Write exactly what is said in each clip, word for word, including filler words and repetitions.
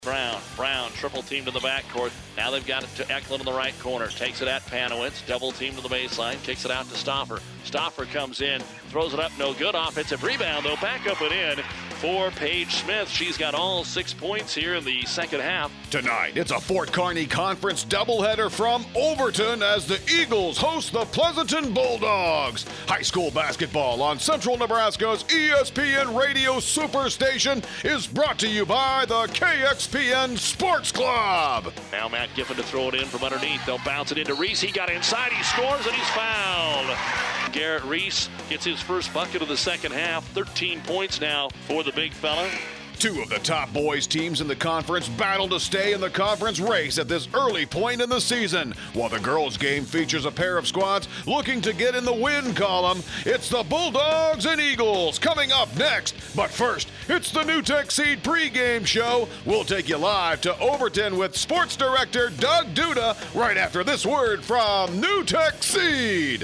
Brown, Brown, triple team to the backcourt. Now they've got it to Eklund in the right corner. Takes it at Panowitz, double team to the baseline, kicks it out to Stoffer. Stoffer comes in, throws it up, no good. Offensive rebound, though, back up and in for Paige Smith. She's got all six points here in the second half. Tonight, it's a Fort Kearney Conference doubleheader from Overton as the Eagles host the Pleasanton Bulldogs. High school basketball on Central Nebraska's E S P N Radio Superstation is brought to you by the K X P N Sports Club. Now Matt Giffen to throw it in from underneath. They'll bounce it into Reese. He got inside. He scores, and he's fouled. Garrett Reese gets his first bucket of the second half. thirteen points now for the big fella. Two of the top boys teams in the conference battle to stay in the conference race at this early point in the season. While the girls' game features a pair of squads looking to get in the win column, it's the Bulldogs and Eagles coming up next. But first, it's the NewTek Seed pregame show. We'll take you live to Overton with sports director Doug Duda right after this word from NewTek Seed.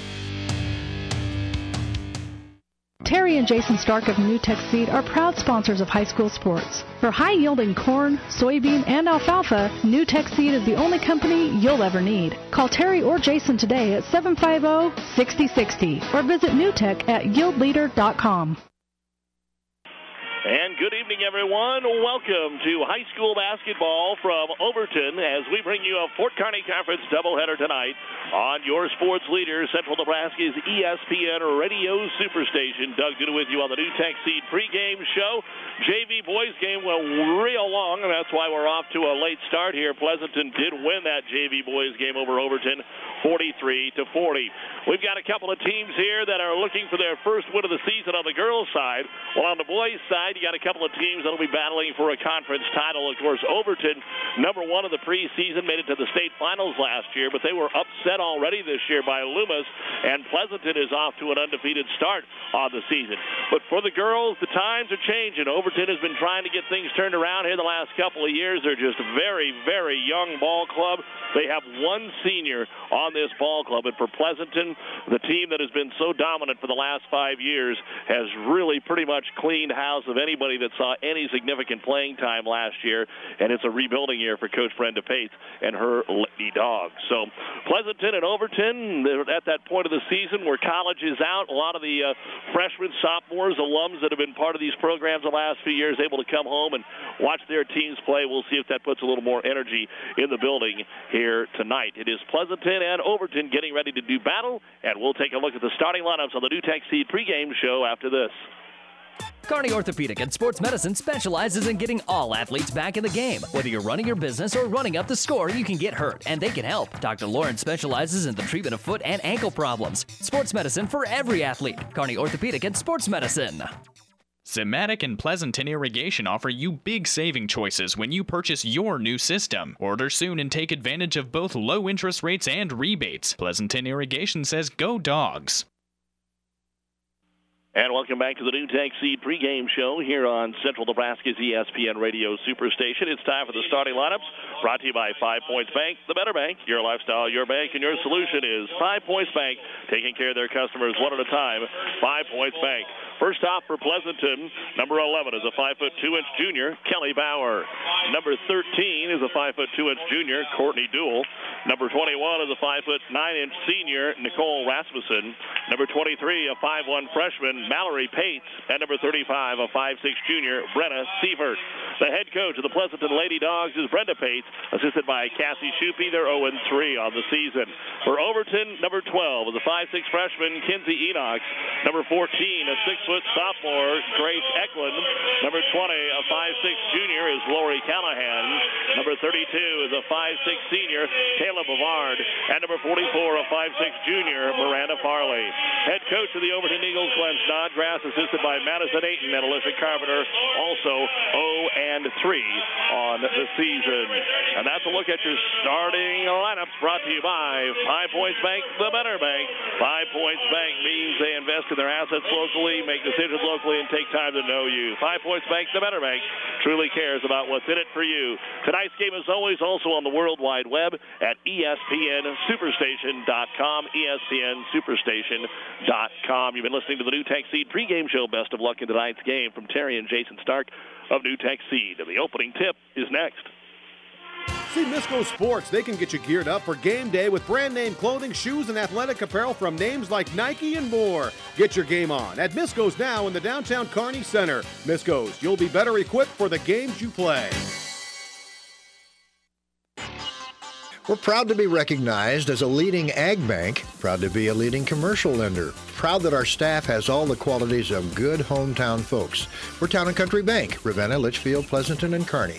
Terry and Jason Stark of NewTek Seed are proud sponsors of high school sports. For high-yielding corn, soybean, and alfalfa, NewTek Seed is the only company you'll ever need. Call Terry or Jason today at seven five zero, six zero six zero or visit newtek at yield leader dot com. And good evening, everyone. Welcome to high school basketball from Overton as we bring you a Fort Kearney Conference doubleheader tonight on your sports leader, Central Nebraska's E S P N Radio Superstation. Doug Duda with you on the NewTek Seed pregame show. J V boys game went real long, and that's why we're off to a late start here. Pleasanton did win that J V boys game over Overton, forty-three to forty. We've got a couple of teams here that are looking for their first win of the season on the girls' side. Well, on the boys' side, you got a couple of teams that will be battling for a conference title. Of course, Overton, number one of the preseason, made it to the state finals last year, but they were upset already this year by Loomis, and Pleasanton is off to an undefeated start on the season. But for the girls, the times are changing. Overton has been trying to get things turned around here the last couple of years. They're just a very, very young ball club. They have one senior on this ball club, and for Pleasanton, the team that has been so dominant for the last five years has really pretty much cleaned house of anybody that saw any significant playing time last year, and it's a rebuilding year for Coach Brenda Pates and her Lady Dogs. So Pleasanton and Overton, they're at that point of the season where college is out. A lot of the uh, freshmen, sophomores, alums that have been part of these programs the last few years able to come home and watch their teams play. We'll see if that puts a little more energy in the building here tonight. It is Pleasanton and Overton getting ready to do battle, and we'll take a look at the starting lineups on the NewTek Seed pregame show after this. Kearney Orthopedic and Sports Medicine specializes in getting all athletes back in the game. Whether you're running your business or running up the score, you can get hurt, and they can help. Doctor Lawrence specializes in the treatment of foot and ankle problems. Sports medicine for every athlete. Kearney Orthopedic and Sports Medicine. Simatic and Pleasanton Irrigation offer you big saving choices when you purchase your new system. Order soon and take advantage of both low interest rates and rebates. Pleasanton Irrigation says go Dogs. And welcome back to the NewTek Seed pregame show here on Central Nebraska's E S P N Radio Superstation. It's time for the starting lineups, brought to you by Five Points Bank, the better bank, your lifestyle, your bank, and your solution is Five Points Bank, taking care of their customers one at a time. Five Points Bank. First off for Pleasanton, number eleven is a five foot two inch junior, Kelly Bauer. Number thirteen is a five foot two inch junior, Courtney Duell. Number twenty-one is a five foot nine inch senior, Nicole Rasmussen. Number twenty-three, a five one freshman, Mallory Pates. And number thirty-five, a five six junior, Brenna Sievert. The head coach of the Pleasanton Lady Dogs is Brenda Pates, assisted by Cassie Schuppe. They're oh and three on the season. For Overton, number twelve is a five six freshman, Kinsey Enox. Number fourteen, a six foot sophomore, Grace Eklund. Number twenty, a five six junior, is Lori Callahan. Number thirty-two is a five six senior, Taylor Bavard. And number forty-four, a five six junior, Miranda Farley. Head coach of the Overton Eagles, Glenn Snodgrass, assisted by Madison Ayton and Alyssa Carpenter, also oh and three on the season. And that's a look at your starting lineups, brought to you by Five Points Bank, the better bank. Five Points Bank means they invest in their assets locally, make decisions locally, and take time to know you. Five Points Bank, the better bank, truly cares about what's in it for you. Tonight's game is always also on the World Wide Web at E S P N Superstation dot com, E S P N Superstation dot com. You've been listening to the NewTek Seed pregame show. Best of luck in tonight's game from Terry and Jason Stark of NewTek Seed. And the opening tip is next. See Misco Sports. They can get you geared up for game day with brand name clothing, shoes, and athletic apparel from names like Nike and more. Get your game on at Misco's now in the downtown Kearney Center. Misco's, you'll be better equipped for the games you play. We're proud to be recognized as a leading ag bank, proud to be a leading commercial lender, proud that our staff has all the qualities of good hometown folks. We're Town and Country Bank, Ravenna, Litchfield, Pleasanton, and Kearney.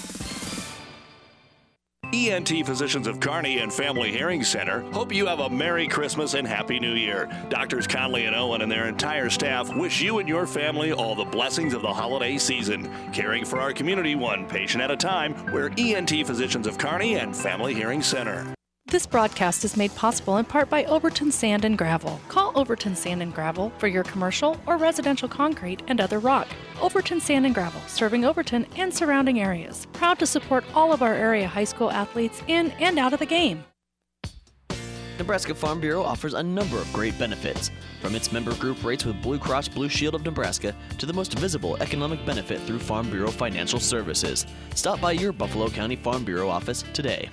E N T Physicians of Kearney and Family Hearing Center hope you have a Merry Christmas and Happy New Year. Doctors Conley and Owen and their entire staff wish you and your family all the blessings of the holiday season. Caring for our community one patient at a time, we're E N T Physicians of Kearney and Family Hearing Center. This broadcast is made possible in part by Overton Sand and Gravel. Call Overton Sand and Gravel for your commercial or residential concrete and other rock. Overton Sand and Gravel, serving Overton and surrounding areas. Proud to support all of our area high school athletes in and out of the game. Nebraska Farm Bureau offers a number of great benefits, from its member group rates with Blue Cross Blue Shield of Nebraska to the most visible economic benefit through Farm Bureau Financial Services. Stop by your Buffalo County Farm Bureau office today.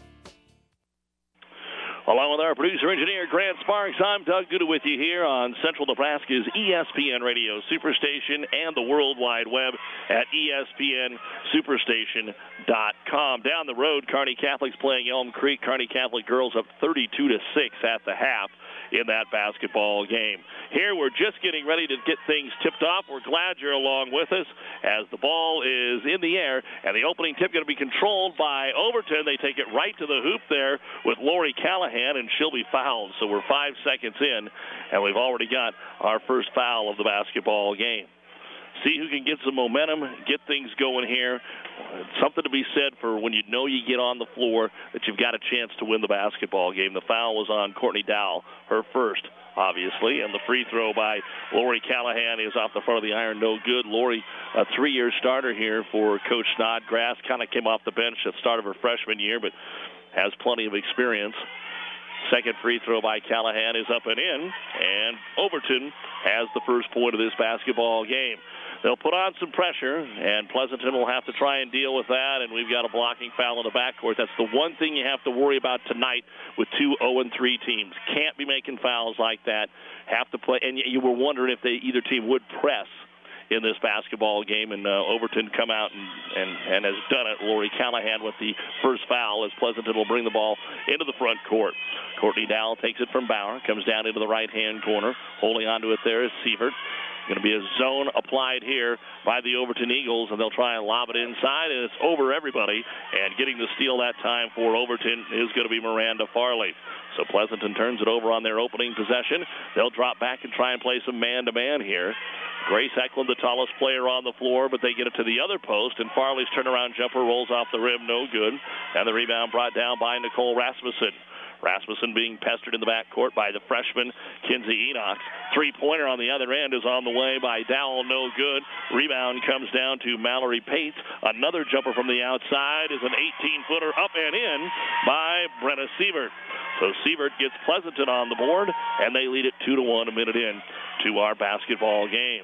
Along with our producer-engineer, Grant Sparks, I'm Doug Duda with you here on Central Nebraska's E S P N Radio Superstation and the World Wide Web at E S P N Superstation dot com. Down the road, Kearney Catholic's playing Elm Creek. Kearney Catholic girls up thirty-two to six at the half in that basketball game. Here we're just getting ready to get things tipped off. We're glad you're along with us as the ball is in the air, and the opening tip going to be controlled by Overton. They take it right to the hoop there with Lori Callahan, and she'll be fouled. So we're five seconds in, and we've already got our first foul of the basketball game. See who can get some momentum, get things going here. Something to be said for when you know you get on the floor that you've got a chance to win the basketball game. The foul was on Courtney Dowell, her first, obviously, and the free throw by Lori Callahan is off the front of the iron, no good. Lori, a three-year starter here for Coach Snodgrass, kind of came off the bench at the start of her freshman year, but has plenty of experience. Second free throw by Callahan is up and in, and Overton has the first point of this basketball game. They'll put on some pressure, and Pleasanton will have to try and deal with that, and we've got a blocking foul in the backcourt. That's the one thing you have to worry about tonight with two oh and three teams. Can't be making fouls like that. Have to play, and you were wondering if they either team would press in this basketball game, and uh, Overton come out and, and, and has done it. Lori Callahan with the first foul as Pleasanton will bring the ball into the front court. Courtney Dowell takes it from Bauer, comes down into the right-hand corner. Holding onto it there is Sievert. Going to be a zone applied here by the Overton Eagles, and they'll try and lob it inside, and it's over everybody. And getting the steal that time for Overton is going to be Miranda Farley. So Pleasanton turns it over on their opening possession. They'll drop back and try and play some man-to-man here. Grace Eklund, the tallest player on the floor, but they get it to the other post, and Farley's turnaround jumper rolls off the rim, no good. And the rebound brought down by Nicole Rasmussen. Rasmussen being pestered in the backcourt by the freshman, Kinsey Enoch. Three-pointer on the other end is on the way by Dowell, no good. Rebound comes down to Mallory Pates. Another jumper from the outside is an eighteen-footer up and in by Brenna Sievert. So Sievert gets Pleasanton on the board, and they lead it two to one a minute in to our basketball game.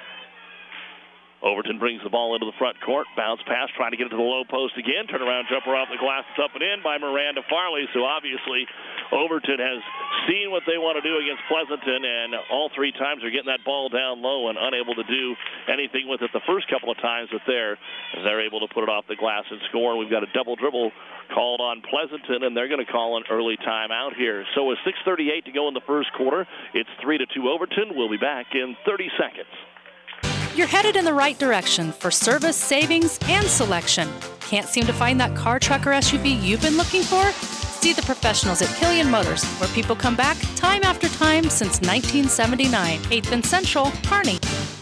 Overton brings the ball into the front court. Bounce pass, trying to get it to the low post again. Turnaround jumper off the glass. It's up and in by Miranda Farley. So obviously Overton has seen what they want to do against Pleasanton, and all three times they're getting that ball down low and unable to do anything with it the first couple of times that they're, they're able to put it off the glass and score. And we've got a double dribble called on Pleasanton, and they're going to call an early timeout here. So with six thirty-eight to go in the first quarter, it's three to two Overton. We'll be back in thirty seconds. You're headed in the right direction for service, savings, and selection. Can't seem to find that car, truck, or S U V you've been looking for? See the professionals at Killian Motors, where people come back time after time since nineteen seventy-nine. eighth and Central, Kearney.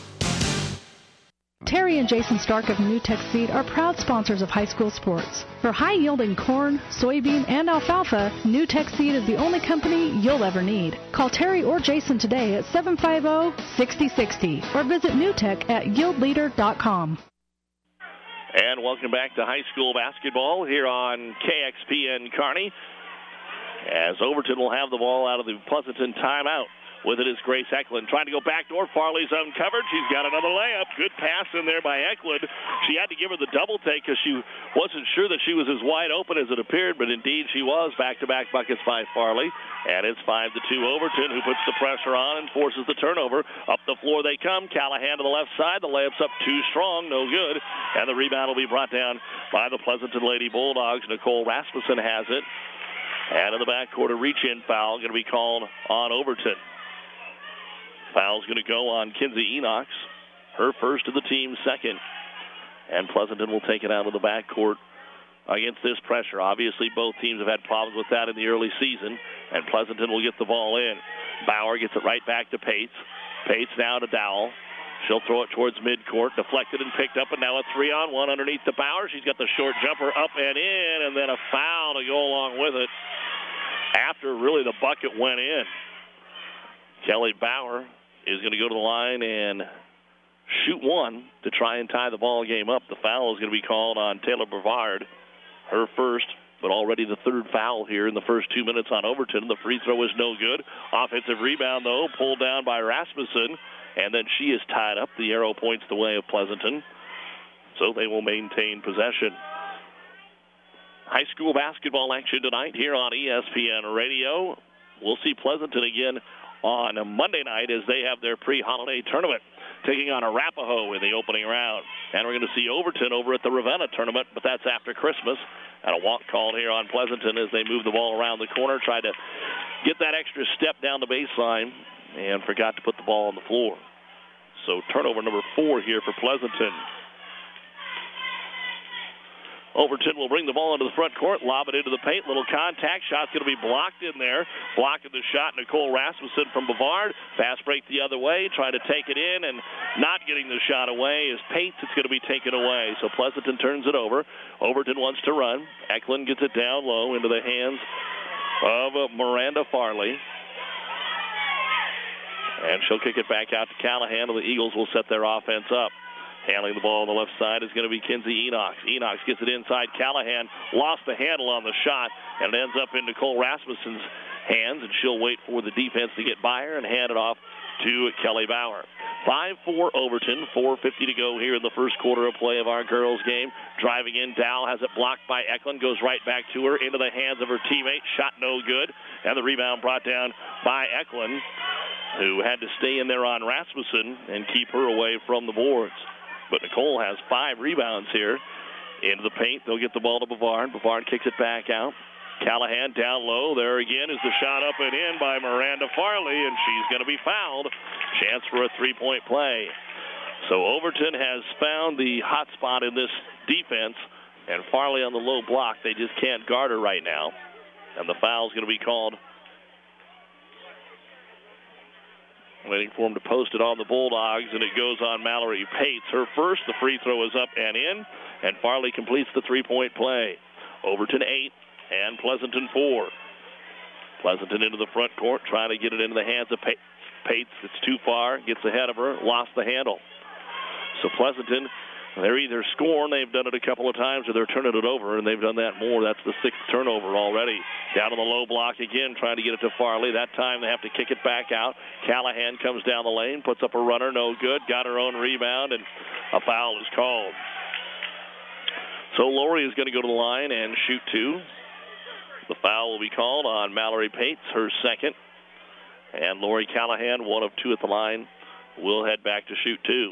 Terry and Jason Stark of NewTek Seed are proud sponsors of high school sports. For high-yielding corn, soybean, and alfalfa, NewTek Seed is the only company you'll ever need. Call Terry or Jason today at seven five zero, six zero six zero or visit newtek at yield leader dot com. And welcome back to high school basketball here on K X P N Kearney, as Overton will have the ball out of the Pleasanton timeout. With it is Grace Eklund trying to go backdoor. Farley's uncovered. She's got another layup. Good pass in there by Eklund. She had to give her the double take because she wasn't sure that she was as wide open as it appeared, but indeed she was. Back-to-back buckets by Farley. And it's five to two Overton, who puts the pressure on and forces the turnover. Up the floor they come. Callahan to the left side. The layup's up too strong. No good. And the rebound will be brought down by the Pleasanton Lady Bulldogs. Nicole Rasmussen has it. And in the backcourt, a reach-in foul going to be called on Overton. Foul's going to go on Kinsey Enox. Her first of the team's second. And Pleasanton will take it out of the backcourt against this pressure. Obviously, both teams have had problems with that in the early season, and Pleasanton will get the ball in. Bauer gets it right back to Pates. Pates now to Dowell. She'll throw it towards midcourt, deflected and picked up, and now a three-on-one underneath the Bauer. She's got the short jumper up and in, and then a foul to go along with it after really the bucket went in. Kelly Bauer is going to go to the line and shoot one to try and tie the ball game up. The foul is going to be called on Taylor Brevard. Her first, but already the third foul here in the first two minutes on Overton. The free throw is no good. Offensive rebound, though, pulled down by Rasmussen, and then she is tied up. The arrow points the way of Pleasanton, so they will maintain possession. High school basketball action tonight here on E S P N Radio. We'll see Pleasanton again on a Monday night as they have their pre-holiday tournament, taking on Arapahoe in the opening round. And we're going to see Overton over at the Ravenna tournament, but that's after Christmas. And a walk called here on Pleasanton as they move the ball around the corner, tried to get that extra step down the baseline and forgot to put the ball on the floor. So turnover number four here for Pleasanton. Overton will bring the ball into the front court, lob it into the paint. Little contact. Shot's going to be blocked in there. Blocking the shot, Nicole Rasmussen from Bavard. Fast break the other way, trying to take it in, and not getting the shot away is Pates. It's going to be taken away. So Pleasanton turns it over. Overton wants to run. Eklund gets it down low into the hands of Miranda Farley. And she'll kick it back out to Callahan, and the Eagles will set their offense up. Handling the ball on the left side is going to be Kinsey Enox. Enox gets it inside. Callahan lost the handle on the shot, and it ends up in Nicole Rasmussen's hands, and she'll wait for the defense to get by her and hand it off to Kelly Bauer. five four Overton, four fifty to go here in the first quarter of play of our girls' game. Driving in, Dowell has it blocked by Eklund, goes right back to her, into the hands of her teammate. Shot no good, and the rebound brought down by Eklund, who had to stay in there on Rasmussen and keep her away from the boards. But Nicole has five rebounds here. Into the paint, they'll get the ball to Bavard. Bavard kicks it back out. Callahan down low. There again is the shot up and in by Miranda Farley, and she's going to be fouled. Chance for a three-point play. So Overton has found the hot spot in this defense, and Farley on the low block. They just can't guard her right now. And the foul's going to be called. Waiting for him to post it on the Bulldogs, and it goes on Mallory Pates. Her first, the free throw is up and in, and Farley completes the three-point play. Overton eight and Pleasanton four. Pleasanton into the front court, trying to get it into the hands of Pates. Pates, it's too far, gets ahead of her, lost the handle. So Pleasanton, they're either scoring, they've done it a couple of times, or they're turning it over, and they've done that more. That's the sixth turnover already. Down on the low block again, trying to get it to Farley. That time they have to kick it back out. Callahan comes down the lane, puts up a runner, no good. Got her own rebound, and a foul is called. So Lori is going to go to the line and shoot two. The foul will be called on Mallory Pates, her second. And Lori Callahan, one of two at the line, will head back to shoot two.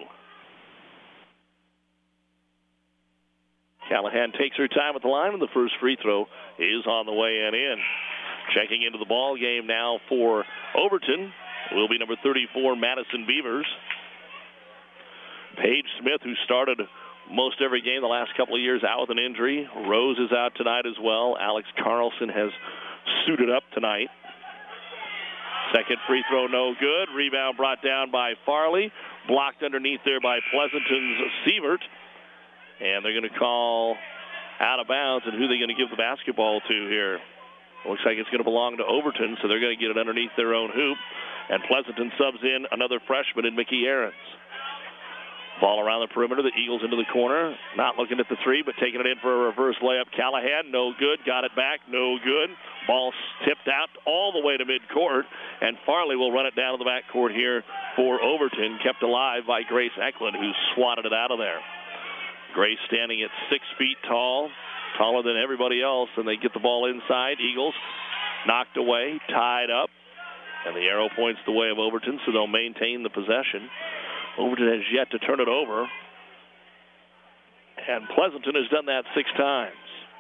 Callahan takes her time at the line, and the first free throw is on the way and in. Checking into the ball game now for Overton will be number thirty-four, Madison Beavers. Paige Smith, who started most every game the last couple of years, out with an injury. Rose is out tonight as well. Alex Carlson has suited up tonight. Second free throw, no good. Rebound brought down by Farley. Blocked underneath there by Pleasanton's Sievert. And they're going to call out of bounds, and who are they going to give the basketball to here? Looks like it's going to belong to Overton, so they're going to get it underneath their own hoop. And Pleasanton subs in another freshman in Mickey Ahrens. Ball around the perimeter. The Eagles into the corner. Not looking at the three, but taking it in for a reverse layup. Callahan, no good. Got it back, no good. Ball tipped out all the way to midcourt, and Farley will run it down to the backcourt here for Overton. Kept alive by Grace Eklund, who swatted it out of there. Grace standing at six feet tall, taller than everybody else, and they get the ball inside. Eagles knocked away, tied up, and the arrow points the way of Overton, so they'll maintain the possession. Overton has yet to turn it over, and Pleasanton has done that six times.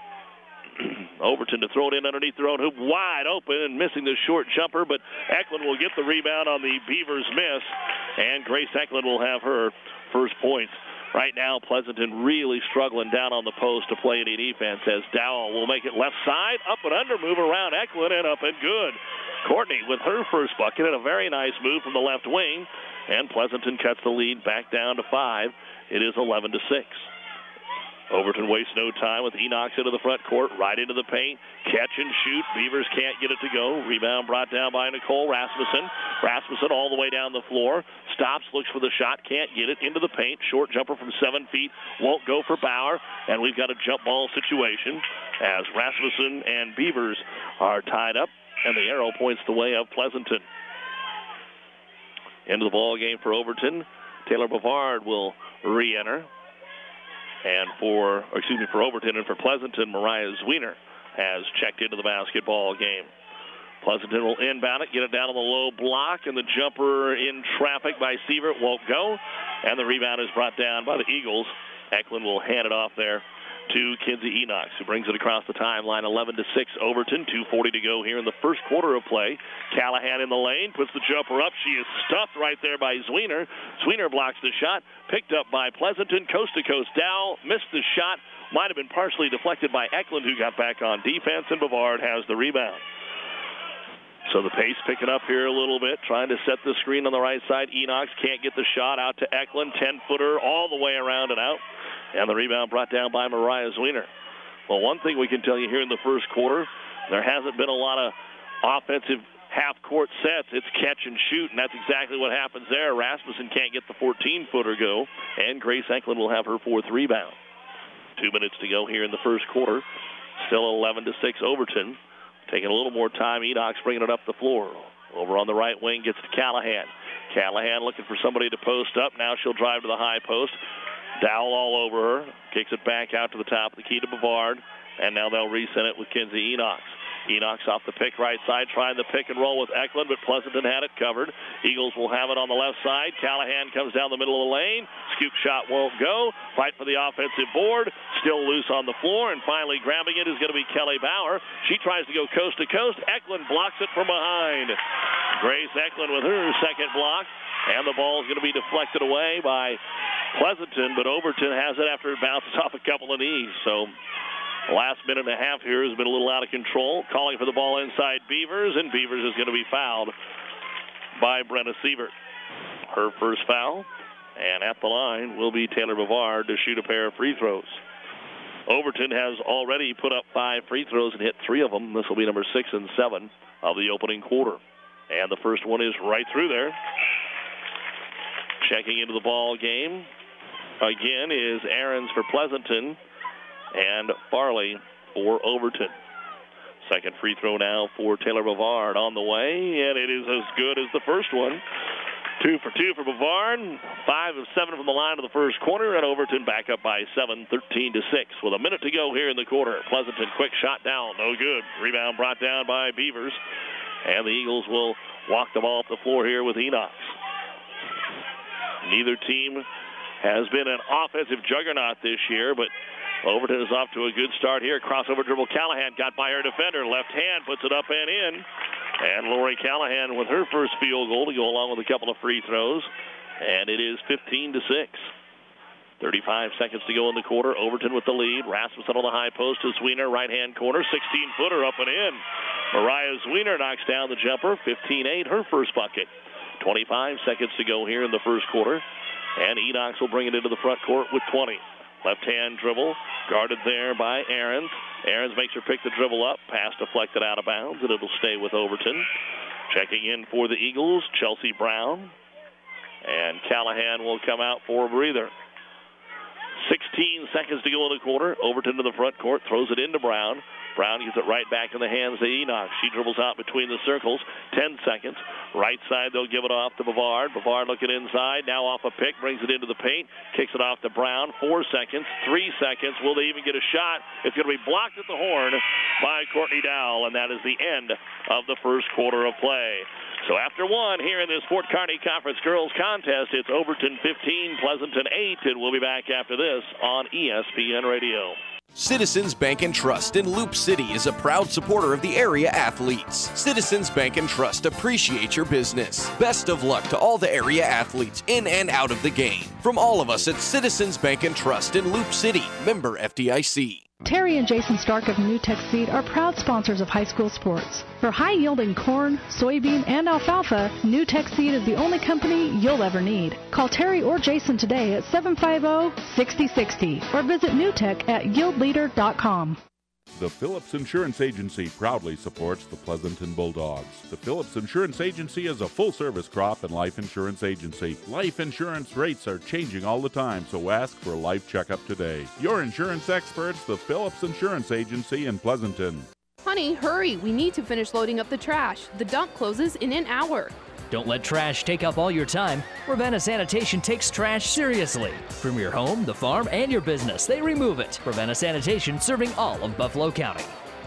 Overton to throw it in underneath their own hoop, wide open and missing the short jumper, but Eklund will get the rebound on the Beavers miss, and Grace Eklund will have her first points. Right now, Pleasanton really struggling down on the post to play any defense as Dowell will make it left side, up and under, move around Eklund, and up and good. Courtney with her first bucket and a very nice move from the left wing, and Pleasanton cuts the lead back down to five. It is eleven to six. Overton wastes no time with Enox into the front court, right into the paint, catch and shoot. Beavers can't get it to go. Rebound brought down by Nicole Rasmussen. Rasmussen all the way down the floor. Stops, looks for the shot, can't get it. Into the paint, short jumper from seven feet. Won't go for Bauer, and we've got a jump ball situation as Rasmussen and Beavers are tied up, and the arrow points the way of Pleasanton. Into the ball game for Overton. Taylor Bavard will re-enter. And for, or excuse me, for Overton and for Pleasanton, Mariah Zwiener has checked into the basketball game. Pleasanton will inbound it, get it down on the low block, and the jumper in traffic by Sievert won't go. And the rebound is brought down by the Eagles. Eklund will hand it off there to Kinsey Enox, who brings it across the timeline. eleven to six Overton, two forty to go here in the first quarter of play. Callahan in the lane, puts the jumper up. She is stuffed right there by Zwiener. Zwiener blocks the shot, picked up by Pleasanton. Coast to coast Dow missed the shot, might have been partially deflected by Eklund, who got back on defense, and Bavard has the rebound. So the pace picking up here a little bit, trying to set the screen on the right side. Enox can't get the shot out to Eklund, ten-footer all the way around and out. And the rebound brought down by Mariah Zwiener. Well, one thing we can tell you here in the first quarter, there hasn't been a lot of offensive half-court sets. It's catch and shoot, and that's exactly what happens there. Rasmussen can't get the fourteen-footer go, and Grace Eklund will have her fourth rebound. Two minutes to go here in the first quarter. Still eleven to six Overton. Taking a little more time, Enox bringing it up the floor. Over on the right wing, gets to Callahan. Callahan looking for somebody to post up. Now she'll drive to the high post. Dowell all over her, kicks it back out to the top of the key to Bavard, and now they'll resend it with Kinsey Enox. Enox off the pick right side, trying to pick and roll with Eklund, but Pleasanton had it covered. Eagles will have it on the left side. Callahan comes down the middle of the lane. Scoop shot won't go. Fight for the offensive board. Still loose on the floor, and finally grabbing it is going to be Kelly Bauer. She tries to go coast to coast. Eklund blocks it from behind. Grace Eklund with her second block, and the ball is going to be deflected away by Pleasanton, but Overton has it after it bounces off a couple of knees. So the last minute and a half here has been a little out of control. Calling for the ball inside Beavers, and Beavers is going to be fouled by Brenna Sievert. Her first foul, and at the line will be Taylor Bavard to shoot a pair of free throws. Overton has already put up five free throws and hit three of them. This will be number six and seven of the opening quarter. And the first one is right through there. Checking into the ball game again is Ahrens for Pleasanton and Farley for Overton. Second free throw now for Taylor Bavard on the way, and it is as good as the first one. Two for two for Bavard. Five of seven from the line of the first quarter, and Overton back up by seven, thirteen to six. With a minute to go here in the quarter. Pleasanton quick shot down, no good. Rebound brought down by Beavers, and the Eagles will walk the ball off the floor here with Enox. Neither team has been an offensive juggernaut this year, but Overton is off to a good start here. Crossover dribble. Callahan got by her defender. Left hand puts it up and in. And Lori Callahan with her first field goal to go along with a couple of free throws. And it is fifteen to six. thirty-five seconds to go in the quarter. Overton with the lead. Rasmussen on the high post to Zwiener, right-hand corner. sixteen-footer up and in. Mariah Zwiener knocks down the jumper. fifteen eight, her first bucket. twenty-five seconds to go here in the first quarter. And Enox will bring it into the front court with twenty. Left-hand dribble, guarded there by Ahrens. Ahrens makes her pick the dribble up. Pass deflected out of bounds, and it'll stay with Overton. Checking in for the Eagles, Chelsea Brown. And Callahan will come out for a breather. sixteen seconds to go in the quarter. Overton to the front court, throws it into Brown. Brown gets it right back in the hands of Enoch. She dribbles out between the circles. ten seconds. Right side, they'll give it off to Bavard. Bavard looking inside. Now off a pick. Brings it into the paint. Kicks it off to Brown. Four seconds. Three seconds. Will they even get a shot? It's going to be blocked at the horn by Courtney Dowell. And that is the end of the first quarter of play. So after one here in this Fort Kearney Conference Girls Contest, it's Overton fifteen, Pleasanton eight. And we'll be back after this on E S P N Radio. Citizens Bank and Trust in Loop City is a proud supporter of the area athletes. Citizens Bank and Trust appreciate your business. Best of luck to all the area athletes in and out of the game. From all of us at Citizens Bank and Trust in Loop City, member F D I C. Terry and Jason Stark of NewTek Seed are proud sponsors of high school sports. For high-yielding corn, soybean, and alfalfa, NewTek Seed is the only company you'll ever need. Call Terry or Jason today at seven five zero, six zero six zero or visit newtek at yield leader dot com. The Phillips Insurance Agency proudly supports the Pleasanton Bulldogs. The Phillips Insurance Agency is a full-service crop and life insurance agency. Life insurance rates are changing all the time, so ask for a life checkup today. Your insurance experts, the Phillips Insurance Agency in Pleasanton. Honey, hurry. We need to finish loading up the trash. The dump closes in an hour. Don't let trash take up all your time. Ravenna Sanitation takes trash seriously. From your home, the farm, and your business, they remove it. Ravenna Sanitation, serving all of Buffalo County.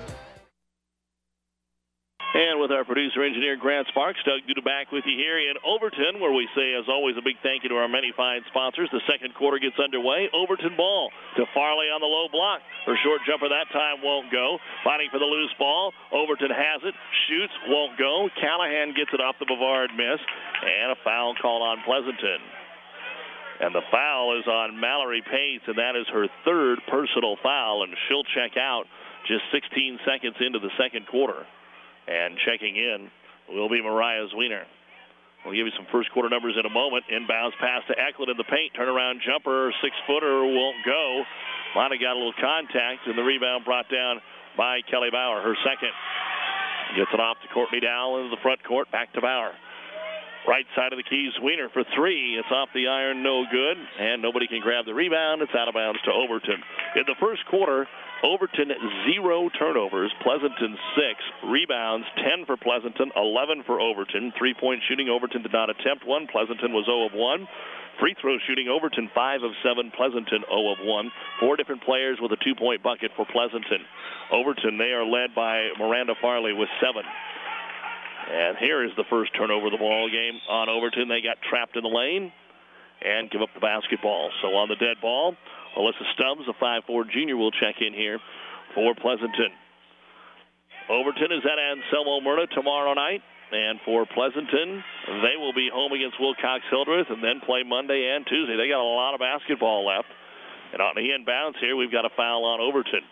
And with our producer-engineer Grant Sparks, Doug Duda back with you here in Overton, where we say, as always, a big thank you to our many fine sponsors. The second quarter gets underway. Overton ball to Farley on the low block. Her short jumper that time won't go. Fighting for the loose ball. Overton has it. Shoots, won't go. Callahan gets it off the Bavard miss. And a foul called on Pleasanton. And the foul is on Mallory Pates, and that is her third personal foul, and she'll check out just sixteen seconds into the second quarter. And checking in will be Mariah Zwiener. We'll give you some first quarter numbers in a moment. Inbounds pass to Eklund in the paint. Turnaround jumper, six-footer won't go. Might have got a little contact, and the rebound brought down by Kelly Bauer, her second. Gets it off to Courtney Dowell into the front court. Back to Bauer. Right side of the key, Zwiener for three. It's off the iron, no good. And nobody can grab the rebound. It's out of bounds to Overton. In the first quarter, Overton zero turnovers, Pleasanton six. Rebounds ten for Pleasanton, eleven for Overton. Three-point shooting, Overton did not attempt one. Pleasanton was zero of one. Free throw shooting, Overton five of seven. Pleasanton zero of one. Four different players with a two-point bucket for Pleasanton. Overton, they are led by Miranda Farley with seven. And here is the first turnover of the ball game on Overton. They got trapped in the lane and give up the basketball. So on the dead ball, Alyssa Stubbs, a five four junior, will check in here for Pleasanton. Overton is at Anselmo Myrna tomorrow night. And for Pleasanton, they will be home against Wilcox-Hildreth and then play Monday and Tuesday. They got a lot of basketball left. And on the inbounds here, we've got a foul on Overton.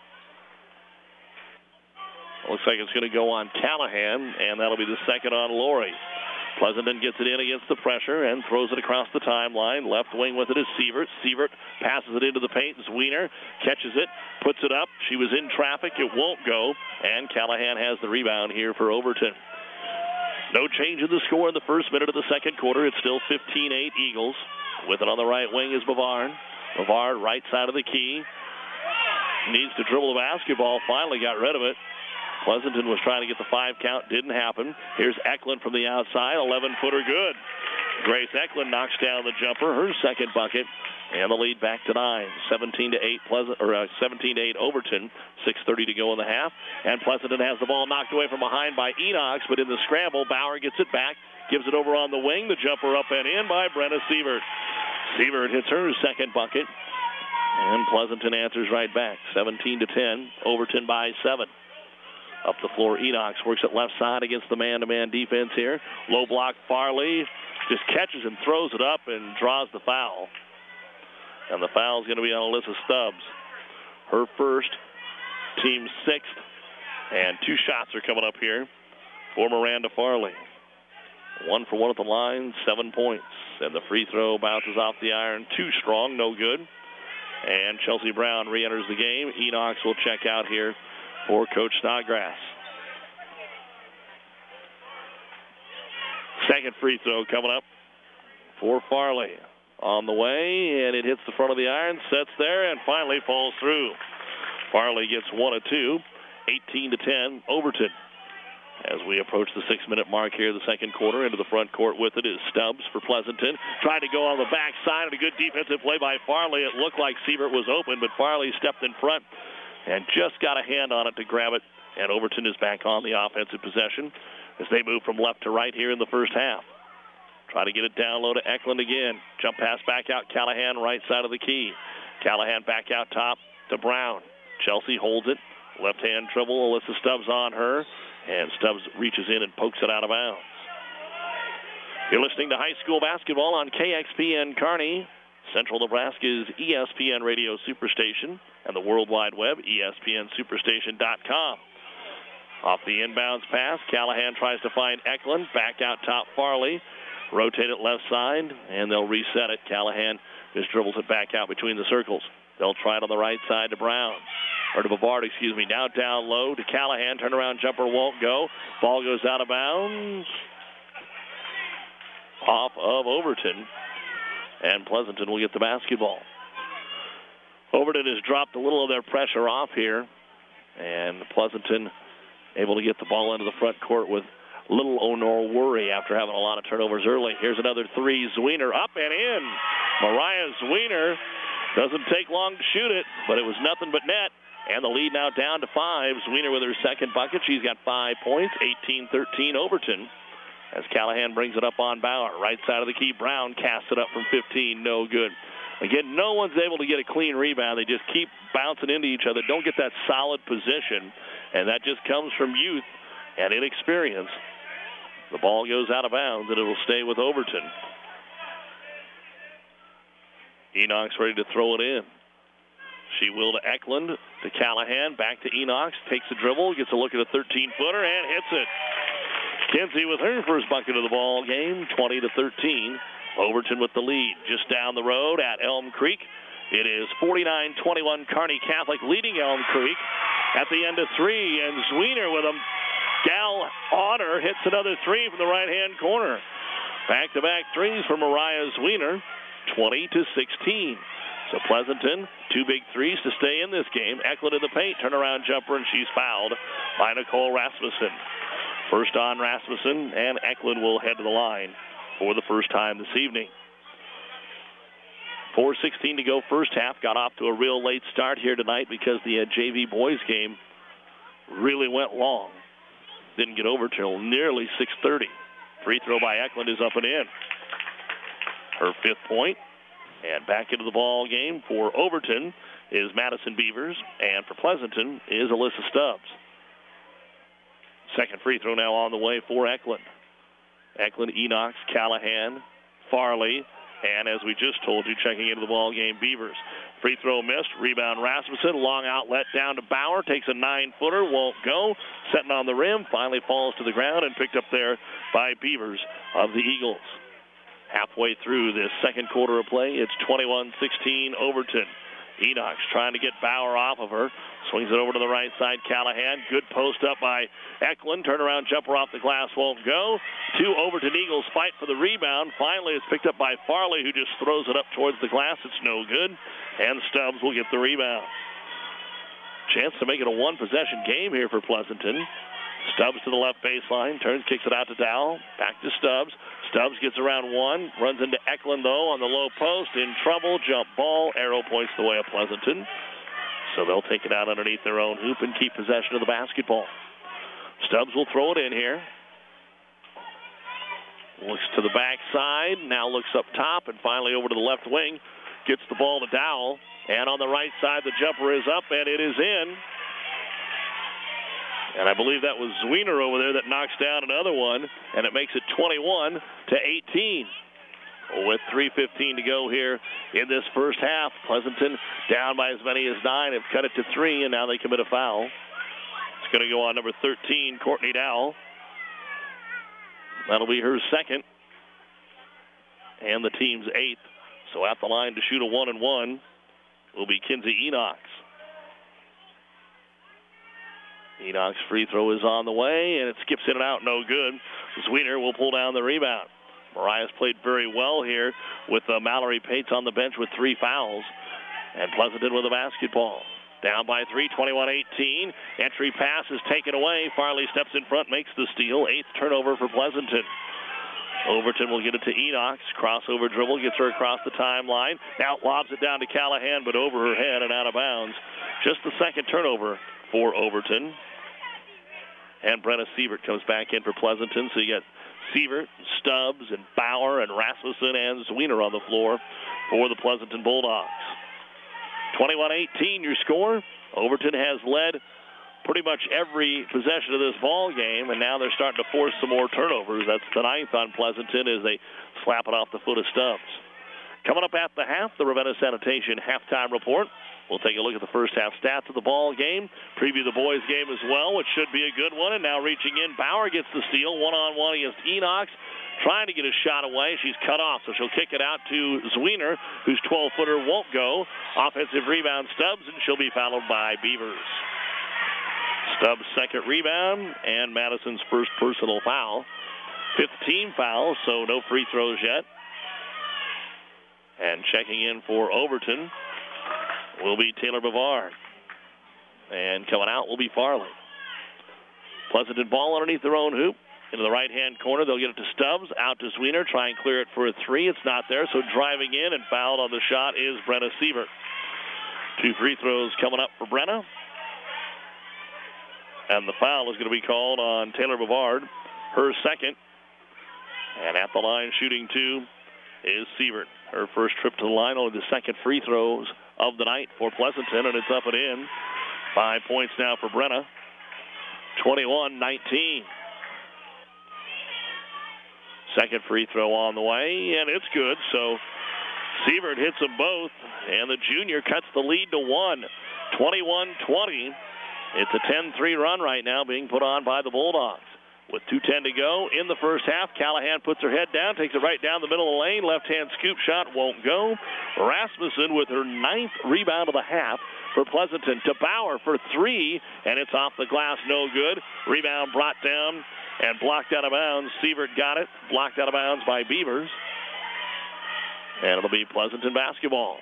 Looks like it's going to go on Callahan, and that'll be the second on Laurie. Pleasanton gets it in against the pressure and throws it across the timeline. Left wing with it is Sievert. Sievert passes it into the paint. Zwiener catches it, puts it up. She was in traffic. It won't go. And Callahan has the rebound here for Overton. No change in the score in the first minute of the second quarter. It's still fifteen eight Eagles. With it on the right wing is Bavard. Bavard, right side of the key. Needs to dribble the basketball. Finally got rid of it. Pleasanton was trying to get the five count. Didn't happen. Here's Eklund from the outside. eleven-footer good. Grace Eklund knocks down the jumper. Her second bucket. And the lead back to nine. seventeen to eight Pleasant, or uh, seventeen to eight Overton. six thirty to go in the half. And Pleasanton has the ball knocked away from behind by Enox, but in the scramble, Bauer gets it back. Gives it over on the wing. The jumper up and in by Brenna Sievert. Sievert hits her second bucket. And Pleasanton answers right back. seventeen to ten. Overton by seven. Up the floor, Enox works it left side against the man-to-man defense here. Low block, Farley just catches and throws it up and draws the foul. And the foul is going to be on Alyssa Stubbs. Her first, team sixth, and two shots are coming up here for Miranda Farley. One for one at the line, seven points. And the free throw bounces off the iron, too strong, no good. And Chelsea Brown re-enters the game. Enox will check out here for Coach Snodgrass. Second free throw coming up for Farley. On the way, and it hits the front of the iron, sets there, and finally falls through. Farley gets one of two, eighteen to ten, Overton. As we approach the six-minute mark here, the second quarter, into the front court with it is Stubbs for Pleasanton. Tried to go on the backside, and a good defensive play by Farley. It looked like Siebert was open, but Farley stepped in front and just got a hand on it to grab it, and Overton is back on the offensive possession as they move from left to right here in the first half. Try to get it down low to Eklund again. Jump pass back out, Callahan right side of the key. Callahan back out top to Brown. Chelsea holds it. Left-hand dribble, Alyssa Stubbs on her. And Stubbs reaches in and pokes it out of bounds. You're listening to high school basketball on K X P N Kearney, Central Nebraska's E S P N Radio Superstation, and the World Wide Web, E S P N Superstation dot com. Off the inbounds pass, Callahan tries to find Eklund. Back out top, Farley. Rotate it left side, and they'll reset it. Callahan just dribbles it back out between the circles. They'll try it on the right side to Brown. Or to Bavard, excuse me. Now down low to Callahan. Turnaround jumper won't go. Ball goes out of bounds. Off of Overton. And Pleasanton will get the basketball. Overton has dropped a little of their pressure off here. And Pleasanton able to get the ball into the front court with little or no worry after having a lot of turnovers early. Here's another three. Zwiener up and in. Mariah Zwiener doesn't take long to shoot it, but it was nothing but net. And the lead now down to five. Zwiener with her second bucket. She's got five points, eighteen thirteen Overton. As Callahan brings it up on Bauer. Right side of the key, Brown casts it up from fifteen. No good. Again, no one's able to get a clean rebound. They just keep bouncing into each other. Don't get that solid position. And that just comes from youth and inexperience. The ball goes out of bounds, and it'll stay with Overton. Enoch's ready to throw it in. She will to Eklund, to Callahan, back to Enoch, takes a dribble, gets a look at a thirteen-footer, and hits it. Kinsey with her first bucket of the ball game, twenty to thirteen. Overton with the lead. Just down the road at Elm Creek, it is forty-nine twenty-one Kearney Catholic leading Elm Creek at the end of three, and Zwiener with a gal honor hits another three from the right-hand corner. Back-to-back threes for Mariah Zwiener, twenty to sixteen. So Pleasanton, two big threes to stay in this game. Eklund in the paint, turnaround jumper, and she's fouled by Nicole Rasmussen. First on Rasmussen, and Eklund will head to the line for the first time this evening. four sixteen to go first half. Got off to a real late start here tonight because the uh, J V boys game really went long. Didn't get over till nearly six thirty. Free throw by Eklund is up and in. Her fifth point. And back into the ball game for Overton is Madison Beavers, and for Pleasanton is Alyssa Stubbs. Second free throw now on the way for Eklund. Eklund, Enoch, Callahan, Farley, and as we just told you, checking into the ball game, Beavers. Free throw missed. Rebound Rasmussen. Long outlet down to Bauer. Takes a nine-footer. Won't go. Setting on the rim. Finally falls to the ground and picked up there by Beavers of the Eagles. Halfway through this second quarter of play, it's twenty-one sixteen Overton. Enoch's trying to get Bauer off of her. Swings it over to the right side. Callahan. Good post up by Eklund. Turnaround jumper off the glass won't go. Two Overton Eagles fight for the rebound. Finally, it's picked up by Farley, who just throws it up towards the glass. It's no good. And Stubbs will get the rebound. Chance to make it a one-possession game here for Pleasanton. Stubbs to the left baseline. Turns, kicks it out to Dowell. Back to Stubbs. Stubbs gets around one. Runs into Eklund, though, on the low post. In trouble. Jump ball. Arrow points the way of Pleasanton. So they'll take it out underneath their own hoop and keep possession of the basketball. Stubbs will throw it in here. Looks to the backside. Now looks up top and finally over to the left wing. Gets the ball to Dowell. And on the right side, the jumper is up and it is in. And I believe that was Zwiener over there that knocks down another one, and it makes it twenty-one to eighteen. With three fifteen to go here in this first half, Pleasanton down by as many as nine, have cut it to three, and now they commit a foul. It's going to go on number thirteen, Courtney Dowell. That'll be her second, and the team's eighth. So at the line to shoot a one and one will be Kinsey Enoch. Enoch's free throw is on the way, and it skips in and out, no good. Zwiener will pull down the rebound. Mariah's played very well here with uh, Mallory Pates on the bench with three fouls. And Pleasanton with a basketball. Down by three, twenty-one eighteen. Entry pass is taken away. Farley steps in front, makes the steal. Eighth turnover for Pleasanton. Overton will get it to Enox. Crossover dribble, gets her across the timeline. Now lobs it down to Callahan, but over her head and out of bounds. Just the second turnover for Overton. And Brenna Sievert comes back in for Pleasanton. So you got Sievert, Stubbs, and Bauer, and Rasmussen, and Zwiener on the floor for the Pleasanton Bulldogs. twenty-one eighteen your score. Overton has led pretty much every possession of this ball game, and now they're starting to force some more turnovers. That's the ninth on Pleasanton as they slap it off the foot of Stubbs. Coming up at the half, the Ravenna Sanitation halftime report. We'll take a look at the first half stats of the ball game, preview the boys game as well, which should be a good one. And now reaching in, Bauer gets the steal, one-on-one against Enox. Trying to get a shot away. She's cut off, so she'll kick it out to Zwiener, whose twelve-footer won't go. Offensive rebound, Stubbs, and she'll be followed by Beavers. Stubbs' second rebound, and Madison's first personal foul. Fifth team foul, so no free throws yet. And checking in for Overton will be Taylor Bavard. And coming out will be Farley. Pleasanton ball underneath their own hoop. Into the right-hand corner, they'll get it to Stubbs, out to Zwiener, try and clear it for a three. It's not there, so driving in and fouled on the shot is Brenna Sievert. Two free throws coming up for Brenna. And the foul is going to be called on Taylor Bavard, her second. And at the line shooting two is Sievert. Her first trip to the line, only the second free throws of the night for Pleasanton, and it's up and in. Five points now for Brenna. twenty-one nineteen. Second free throw on the way, and it's good. So Sievert hits them both, and the junior cuts the lead to one. twenty-one twenty. It's a ten three run right now being put on by the Bulldogs. With two ten to go in the first half, Callahan puts her head down, takes it right down the middle of the lane. Left-hand scoop shot won't go. Rasmussen with her ninth rebound of the half for Pleasanton. To Bauer for three, and it's off the glass, no good. Rebound brought down and blocked out of bounds. Sievert got it, blocked out of bounds by Beavers. And it'll be Pleasanton basketball.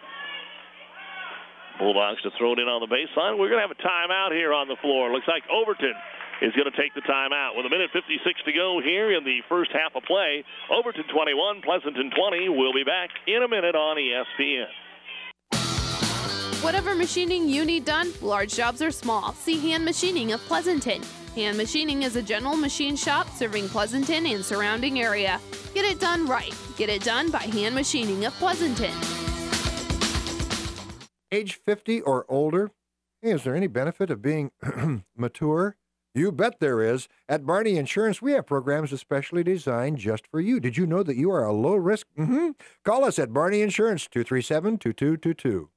Bulldogs to throw it in on the baseline. We're going to have a timeout here on the floor. Looks like Overton is going to take the timeout. With a minute fifty-six to go here in the first half of play. Overton twenty-one, Pleasanton twenty. We'll be back in a minute on E S P N. Whatever machining you need done, large jobs or small, see Hand Machining of Pleasanton. Hand Machining is a general machine shop serving Pleasanton and surrounding area. Get it done right. Get it done by Hand Machining of Pleasanton. Age fifty or older? Hey, is there any benefit of being mature? You bet there is. At Barney Insurance, we have programs especially designed just for you. Did you know that you are a low risk? Mm-hmm. Call us at Barney Insurance, two three seven, two two two two.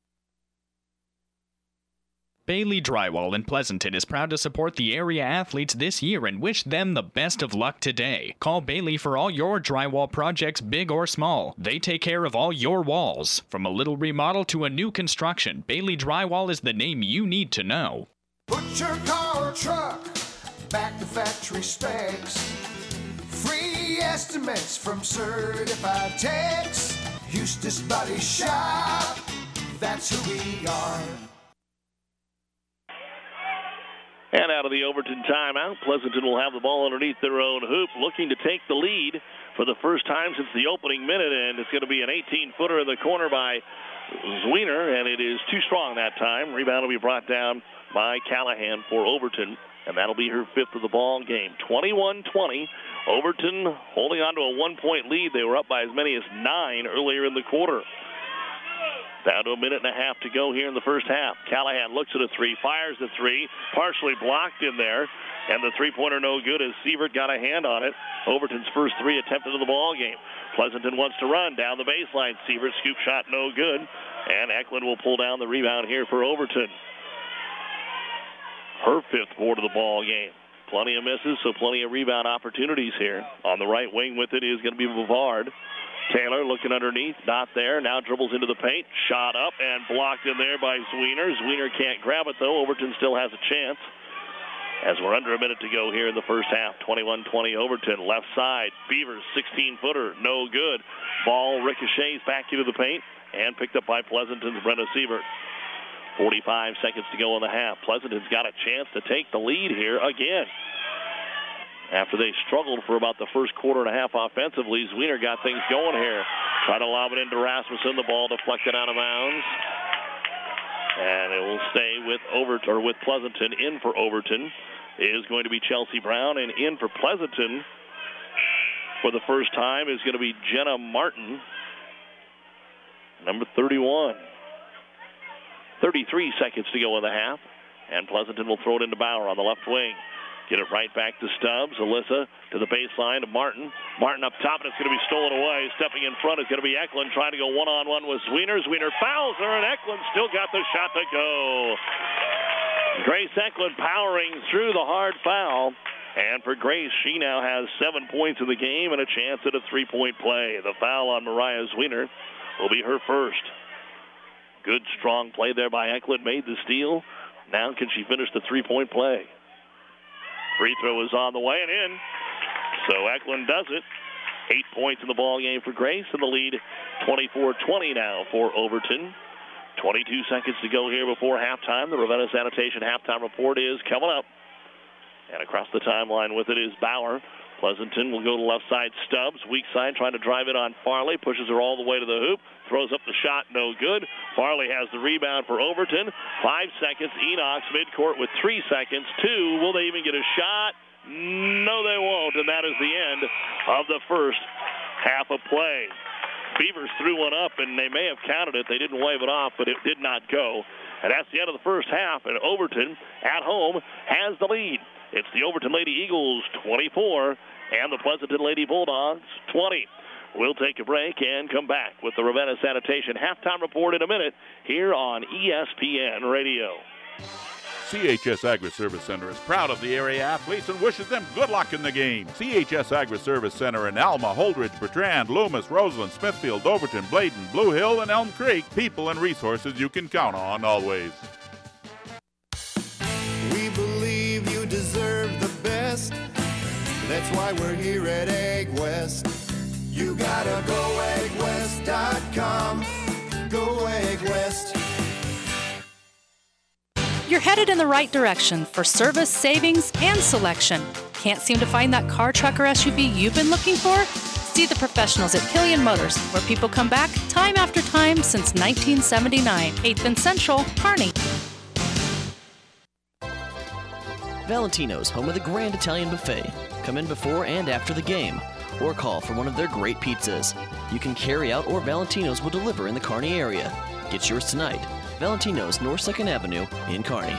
Bailey Drywall in Pleasanton is proud to support the area athletes this year and wish them the best of luck today. Call Bailey for all your drywall projects, big or small. They take care of all your walls. From a little remodel to a new construction, Bailey Drywall is the name you need to know. Put your car or truck back to factory specs. Free estimates from certified techs. Eustace Body Shop, that's who we are. And out of the Overton timeout, Pleasanton will have the ball underneath their own hoop, looking to take the lead for the first time since the opening minute, and it's going to be an eighteen-footer in the corner by Zwiener, and it is too strong that time. Rebound will be brought down by Callahan for Overton, and that'll be her fifth of the ball game. twenty-one twenty, Overton holding on to a one-point lead. They were up by as many as nine earlier in the quarter. Down to a minute and a half to go here in the first half. Callahan looks at a three, fires the three, partially blocked in there, and the three-pointer no good as Sievert got a hand on it. Overton's first three attempted of the ball game. Pleasanton wants to run down the baseline. Sievert scoop shot no good, and Eklund will pull down the rebound here for Overton. Her fifth board of the ball game. Plenty of misses, so plenty of rebound opportunities here. On the right wing with it is going to be Bavard. Taylor looking underneath, not there. Now dribbles into the paint, shot up and blocked in there by Zwiener. Zwiener can't grab it though. Overton still has a chance. as we're under a minute to go here in the first half. twenty-one twenty Overton. Left side, Beavers sixteen-footer, no good. Ball ricochets back into the paint and picked up by Pleasanton's Brenna Siebert. forty-five seconds to go in the half. Pleasanton's got a chance to take the lead here again. After they struggled for about the first quarter and a half offensively, Zwiener got things going here. Try to lob it into Rasmussen. The ball deflected out of bounds. And it will stay with Overton, or with Pleasanton. In for Overton is going to be Chelsea Brown, and in for Pleasanton for the first time is going to be Jenna Martin, number thirty-one. thirty-three seconds to go in the half, and Pleasanton will throw it into Bauer on the left wing. Get it right back to Stubbs. Alyssa to the baseline to Martin. Martin up top, and it's going to be stolen away. Stepping in front is going to be Eklund, trying to go one-on-one with Zwiener. Zwiener fouls her, and Eklund still got the shot to go. Grace Eklund powering through the hard foul. And for Grace, she now has seven points in the game and a chance at a three-point play. The foul on Mariah Zwiener will be her first. Good, strong play there by Eklund. Made the steal. Now can she finish the three-point play? Free throw is on the way and in. So Eklund does it. Eight points in the ball game for Grace, and the lead twenty-four twenty now for Overton. twenty-two seconds to go here before halftime. The Ravenna Sanitation halftime report is coming up. And across the timeline with it is Bauer. Pleasanton will go to left side. Stubbs, weak side, trying to drive it on Farley. Pushes her all the way to the hoop. Throws up the shot, no good. Farley has the rebound for Overton. Five seconds. Enox midcourt with three seconds. Two. Will they even get a shot? No, they won't. And that is the end of the first half of play. Beavers threw one up, and they may have counted it. They didn't wave it off, but it did not go. And that's the end of the first half. And Overton, at home, has the lead. It's the Overton Lady Eagles twenty-four and the Pleasanton Lady Bulldogs twenty. We'll take a break and come back with the Ravenna Sanitation halftime report in a minute here on E S P N Radio. C H S Agri-Service Center is proud of the area athletes and wishes them good luck in the game. C H S Agri-Service Center in Alma, Holdridge, Bertrand, Loomis, Roseland, Smithfield, Overton, Bladen, Blue Hill, and Elm Creek. People and resources you can count on always. We believe you deserve the best. That's why we're here at Egg West. You gotta go egg west dot com. Go Egg West. You're headed in the right direction for service, savings, and selection. Can't seem to find that car, truck, or S U V you've been looking for? See the professionals at Killian Motors, where people come back time after time since nineteen seventy-nine. eighth and Central, Kearney. Valentino's, home of the Grand Italian Buffet. Come in before and after the game, or call for one of their great pizzas. You can carry out, or Valentino's will deliver in the Kearney area. Get yours tonight. Valentino's, North second Avenue in Kearney.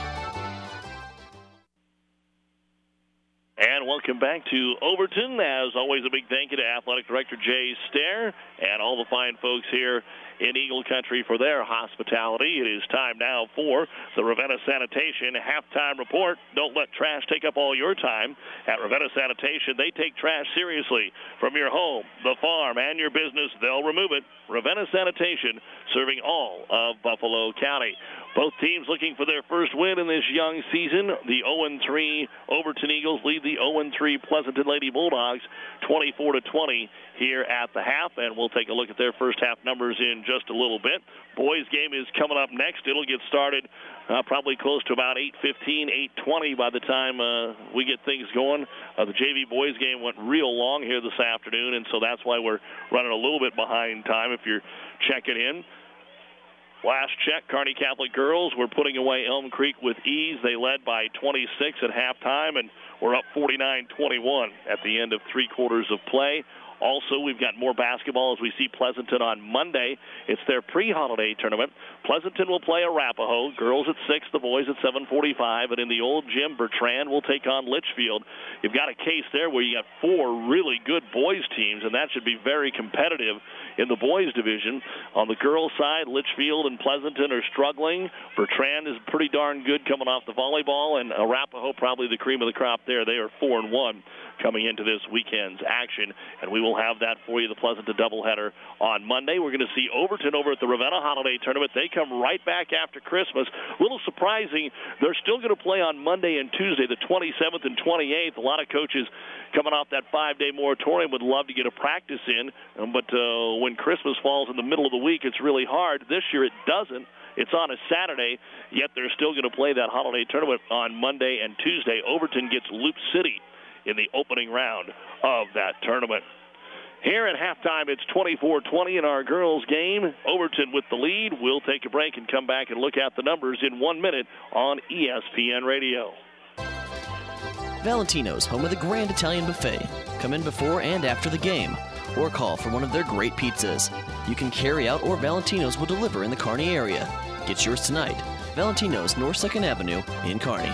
And welcome back to Overton. As always, a big thank you to Athletic Director Jay Stair and all the fine folks here in Eagle Country for their hospitality. It is time now for the Ravenna Sanitation halftime report. Don't let trash take up all your time. At Ravenna Sanitation, they take trash seriously. From your home, the farm, and your business, they'll remove it. Ravenna Sanitation, serving all of Buffalo County. Both teams looking for their first win in this young season. The oh and three Overton Eagles lead the oh and three Pleasanton Lady Bulldogs twenty-four to twenty here at the half, and we'll take a look at their first half numbers in just a little bit. Boys game is coming up next. It'll get started uh, probably close to about eight fifteen, eight twenty by the time uh, we get things going. Uh, the J V boys game went real long here this afternoon, and so that's why we're running a little bit behind time if you're checking in. Last check, Kearney Catholic girls were putting away Elm Creek with ease. They led by twenty-six at halftime, and we're up forty-nine twenty-one at the end of three quarters of play. Also, we've got more basketball as we see Pleasanton on Monday. It's their pre-holiday tournament. Pleasanton will play Arapahoe. Girls at six, the boys at seven forty-five. And in the old gym, Bertrand will take on Litchfield. You've got a case there where you got four really good boys teams, and that should be very competitive in the boys division. On the girls side, Litchfield and Pleasanton are struggling. Bertrand is pretty darn good coming off the volleyball, and Arapahoe probably the cream of the crop there. They are four and one coming into this weekend's action. And we will have that for you, the Pleasanton doubleheader on Monday. We're going to see Overton over at the Ravenna Holiday Tournament. They come right back after Christmas. A little surprising, they're still going to play on Monday and Tuesday, the twenty-seventh and twenty-eighth. A lot of coaches coming off that five-day moratorium would love to get a practice in, um, but uh, when Christmas falls in the middle of the week, it's really hard. This year it doesn't. It's on a Saturday, yet they're still going to play that holiday tournament on Monday and Tuesday. Overton gets Loop City in the opening round of that tournament. Here at halftime, it's twenty-four twenty in our girls' game. Overton with the lead. We'll take a break and come back and look at the numbers in one minute on E S P N Radio. Valentino's, home of the Grand Italian Buffet. Come in before and after the game, or call for one of their great pizzas. You can carry out, or Valentino's will deliver in the Kearney area. Get yours tonight. Valentino's, North second Avenue in Kearney.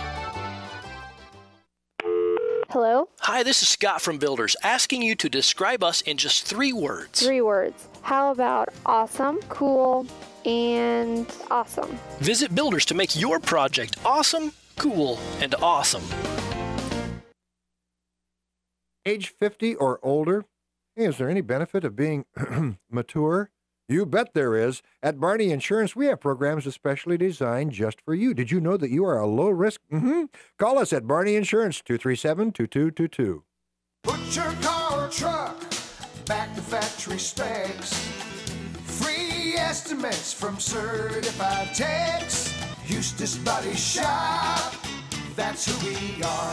Hello? Hi, this is Scott from Builders, asking you to describe us in just three words. Three words. How about awesome, cool, and awesome? Visit Builders to make your project awesome, cool, and awesome. Age fifty or older? Hey, is there any benefit of being mature? You bet there is. At Barney Insurance, we have programs especially designed just for you. Did you know that you are a low risk? Mm-hmm. Call us at Barney Insurance, two three seven, two two two two. Put your car or truck back to factory specs. Free estimates from certified techs. Eustace Body Shop, that's who we are.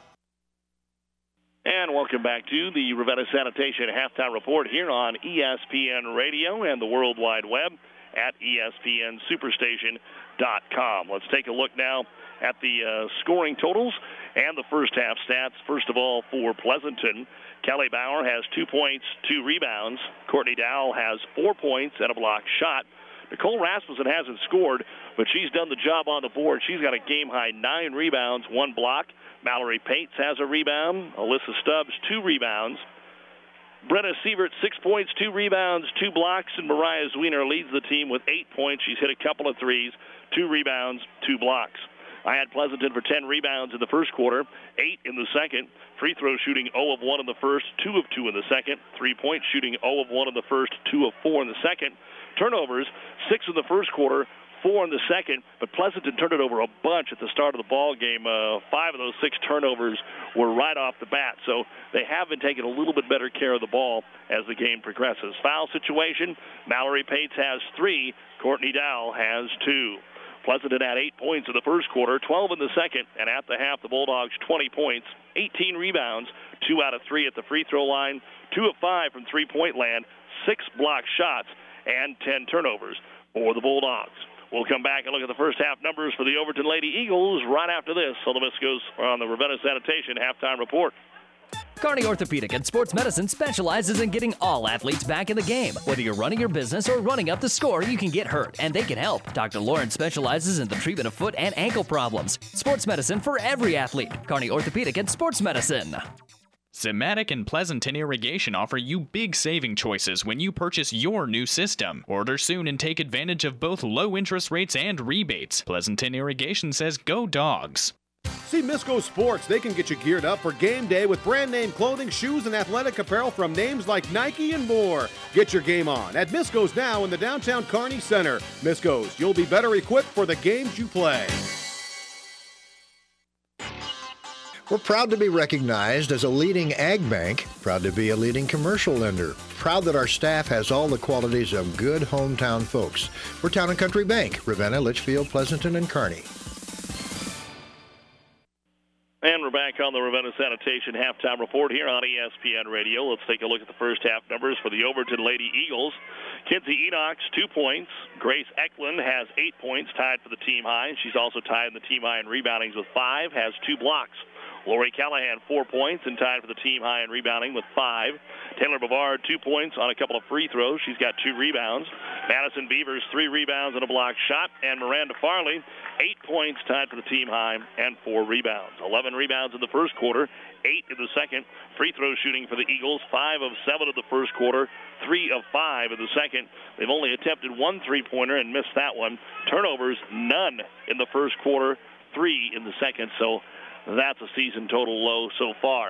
And welcome back to the Ravenna Sanitation Halftime Report here on E S P N Radio and the World Wide Web at E S P N Superstation dot com. Let's take a look now at the uh, scoring totals and the first half stats. First of all, for Pleasanton, Kelly Bauer has two points, two rebounds. Courtney Dowell has four points and a block shot. Nicole Rasmussen hasn't scored, but she's done the job on the board. She's got a game-high nine rebounds, one block. Mallory Pates has a rebound. Alyssa Stubbs, two rebounds. Brenna Sievert, six points, two rebounds, two blocks. And Mariah Zwiener leads the team with eight points. She's hit a couple of threes, two rebounds, two blocks. I had Pleasanton for ten rebounds in the first quarter, eight in the second. Free throw shooting zero of one in the first, two of two in the second. Three-point shooting zero of one in the first, two of four in the second. Turnovers, six in the first quarter, four in the second, but Pleasanton turned it over a bunch at the start of the ball game. Uh, five of those six turnovers were right off the bat, so they have been taking a little bit better care of the ball as the game progresses. Foul situation, Mallory Pates has three, Courtney Dowell has two. Pleasanton had eight points in the first quarter, twelve in the second, and at the half, the Bulldogs twenty points, eighteen rebounds, two out of three at the free throw line, two of five from three-point land, six block shots, and ten turnovers for the Bulldogs. We'll come back and look at the first half numbers for the Overton Lady Eagles right after this. So the Miscos are on the Ravenna Sanitation Halftime Report. Kearney Orthopedic and Sports Medicine specializes in getting all athletes back in the game. Whether you're running your business or running up the score, you can get hurt, and they can help. Doctor Lauren specializes in the treatment of foot and ankle problems. Sports medicine for every athlete. Kearney Orthopedic and Sports Medicine. Zimmatic and Pleasanton Irrigation offer you big saving choices when you purchase your new system. Order soon and take advantage of both low interest rates and rebates. Pleasanton Irrigation says go Dogs. See Misco Sports. They can get you geared up for game day with brand name clothing, shoes, and athletic apparel from names like Nike and more. Get your game on at Misco's now in the downtown Kearney Center. Misco's, you'll be better equipped for the games you play. We're proud to be recognized as a leading ag bank, proud to be a leading commercial lender, proud that our staff has all the qualities of good hometown folks. We're Town and Country Bank, Ravenna, Litchfield, Pleasanton, and Kearney. And we're back on the Ravenna Sanitation Halftime Report here on E S P N Radio. Let's take a look at the first half numbers for the Overton Lady Eagles. Kinsey Enox, two points. Grace Eklund has eight points, tied for the team high. She's also tied in the team high in reboundings with five, has two blocks. Lori Callahan, four points, and tied for the team high in rebounding with five. Taylor Bavard, two points on a couple of free throws. She's got two rebounds. Madison Beavers, three rebounds and a block shot. And Miranda Farley, eight points, tied for the team high, and four rebounds. eleven rebounds in the first quarter, eight in the second. Free throw shooting for the Eagles, five of seven in the first quarter, three of five in the second. They've only attempted one three-pointer and missed that one. Turnovers, none in the first quarter, three in the second. So that's a season total low so far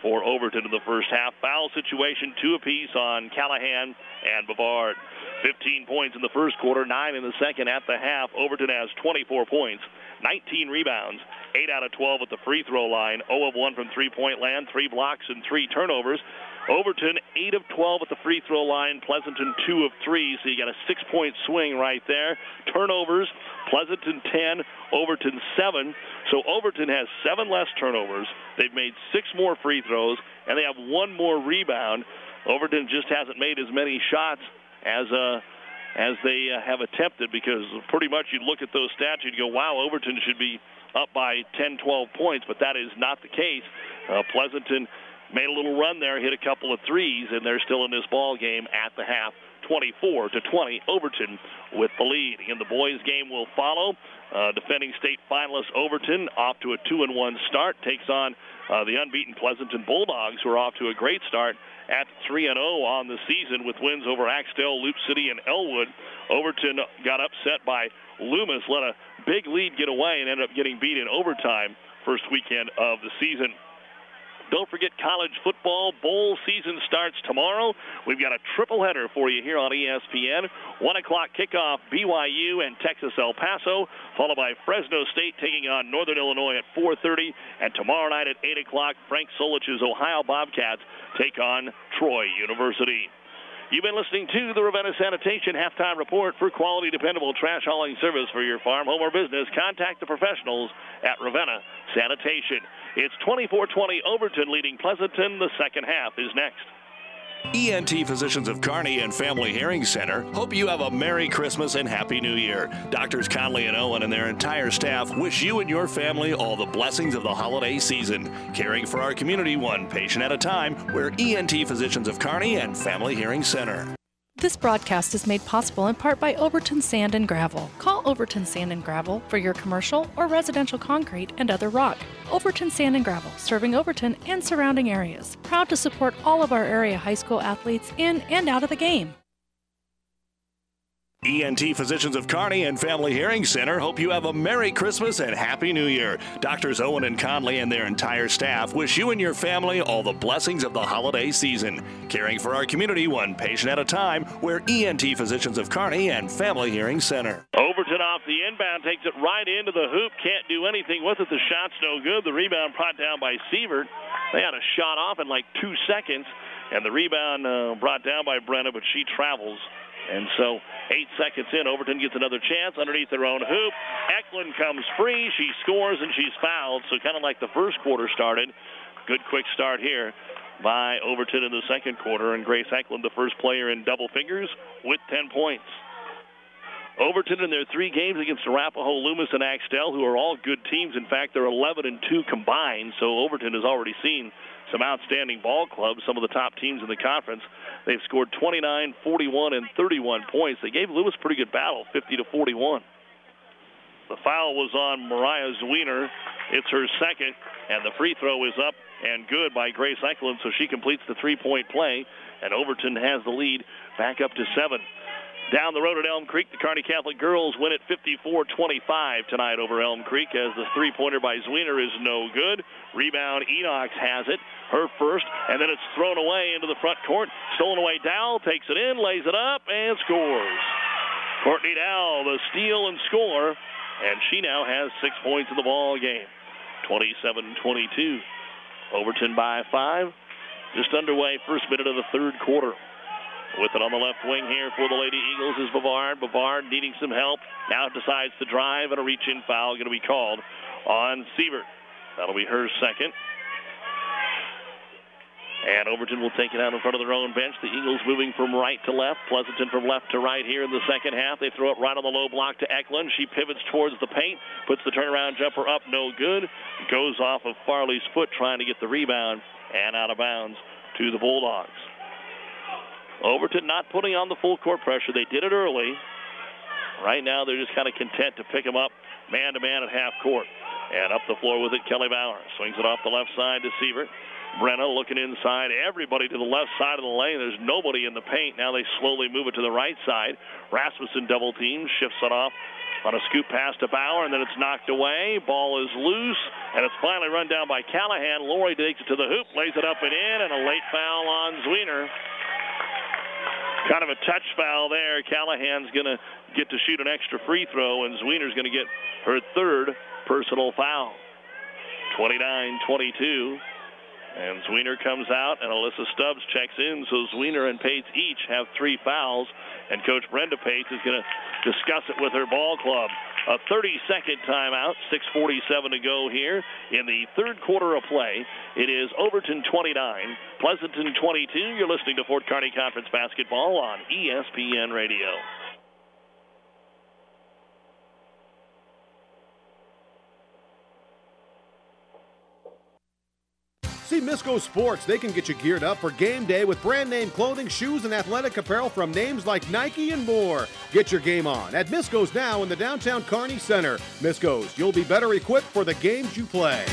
for Overton in the first half. Foul situation, two apiece on Callahan and Bavard. fifteen points in the first quarter, nine in the second. At the half, Overton has twenty-four points, nineteen rebounds, eight out of twelve at the free throw line, zero of one from three-point land, three blocks and three turnovers. Overton, eight of twelve at the free throw line. Pleasanton, two of three, so you got a six-point swing right there. Turnovers, Pleasanton ten, Overton seven. So Overton has seven less turnovers. They've made six more free throws, and they have one more rebound. Overton just hasn't made as many shots as uh, as they uh, have attempted, because pretty much you'd look at those stats, you'd go, wow, Overton should be up by ten, twelve points, but that is not the case. Uh, Pleasanton made a little run there, hit a couple of threes, and they're still in this ball game at the half, twenty-four to twenty. Overton with the lead. And the boys' game will follow. Uh, defending state finalist Overton, off to a two and one start, takes on uh, the unbeaten Pleasanton Bulldogs, who are off to a great start at three and oh on the season with wins over Axtell, Loop City, and Elwood. Overton got upset by Loomis, let a big lead get away, and ended up getting beat in overtime first weekend of the season. Don't forget, college football bowl season starts tomorrow. We've got a triple header for you here on E S P N. one o'clock kickoff, B Y U and Texas El Paso, followed by Fresno State taking on Northern Illinois at four thirty. And tomorrow night at eight o'clock, Frank Solich's Ohio Bobcats take on Troy University. You've been listening to the Ravenna Sanitation Halftime Report. For quality, dependable trash hauling service for your farm, home, or business, contact the professionals at Ravenna Sanitation. It's twenty-four twenty Overton leading Pleasanton. The second half is next. E N T Physicians of Kearney and Family Hearing Center hope you have a Merry Christmas and Happy New Year. Doctors Conley and Owen and their entire staff wish you and your family all the blessings of the holiday season. Caring for our community one patient at a time, we're E N T Physicians of Kearney and Family Hearing Center. This broadcast is made possible in part by Overton Sand and Gravel. Call Overton Sand and Gravel for your commercial or residential concrete and other rock. Overton Sand and Gravel, serving Overton and surrounding areas. Proud to support all of our area high school athletes in and out of the game. E N T Physicians of Kearney and Family Hearing Center hope you have a Merry Christmas and Happy New Year. Doctors Owen and Conley and their entire staff wish you and your family all the blessings of the holiday season. Caring for our community one patient at a time, we're E N T Physicians of Kearney and Family Hearing Center. Overton off the inbound, takes it right into the hoop, can't do anything with it. The shot's no good. The rebound brought down by Sievert. They had a shot off in like two seconds, and the rebound uh, brought down by Brenna, but she travels. And so eight seconds in, Overton gets another chance underneath their own hoop. Eklund comes free. She scores, and she's fouled. So kind of like the first quarter started. Good quick start here by Overton in the second quarter. And Grace Eklund, the first player in double figures with ten points. Overton in their three games against Arapahoe, Loomis, and Axtell, who are all good teams. In fact, they're eleven and two combined. So Overton has already seen some outstanding ball clubs, some of the top teams in the conference. They've scored twenty-nine, forty-one, and thirty-one points. They gave Lewis a pretty good battle, fifty to forty-one. The foul was on Mariah Zwiener. It's her second, and the free throw is up and good by Grace Eklund, so she completes the three-point play, and Overton has the lead back up to seven. Down the road at Elm Creek, the Kearney Catholic girls win it fifty-four twenty-five tonight over Elm Creek, as the three-pointer by Zwiener is no good. Rebound, Enox has it, her first, and then it's thrown away into the front court. Stolen away, Dowell takes it in, lays it up, and scores. Courtney Dowell, the steal and score, and she now has six points in the ball game. twenty-seven twenty-two. Overton by five. Just underway, first minute of the third quarter. With it on the left wing here for the Lady Eagles is Bavard. Bavard needing some help. Now decides to drive, and a reach-in foul going to be called on Sievert. That'll be her second. And Overton will take it out in front of their own bench. The Eagles moving from right to left. Pleasanton from left to right here in the second half. They throw it right on the low block to Eklund. She pivots towards the paint, puts the turnaround jumper up, no good. Goes off of Farley's foot trying to get the rebound, and out of bounds to the Bulldogs. Overton not putting on the full court pressure. They did it early. Right now they're just kind of content to pick them up man-to-man at half court. And up the floor with it, Kelly Bauer. Swings it off the left side to Sievert. Brenna looking inside. Everybody to the left side of the lane. There's nobody in the paint. Now they slowly move it to the right side. Rasmussen double team, shifts it off on a scoop pass to Bauer, and then it's knocked away. Ball is loose, and it's finally run down by Callahan. Lori takes it to the hoop, lays it up and in, and a late foul on Zwiener. Kind of a touch foul there. Callahan's going to get to shoot an extra free throw, and Zwiener's going to get her third personal foul. twenty-nine twenty-two. And Zwiener comes out, and Alyssa Stubbs checks in, so Zwiener and Pates each have three fouls, and Coach Brenda Pates is going to discuss it with her ball club. A thirty-second timeout, six forty-seven to go here in the third quarter of play. It is Overton twenty-nine, Pleasanton twenty-two. You're listening to Fort Kearney Conference Basketball on E S P N Radio. See Misco Sports. They can get you geared up for game day with brand name clothing, shoes, and athletic apparel from names like Nike and more. Get your game on at Misco's now in the downtown Kearney Center. Misco's, you'll be better equipped for the games you play.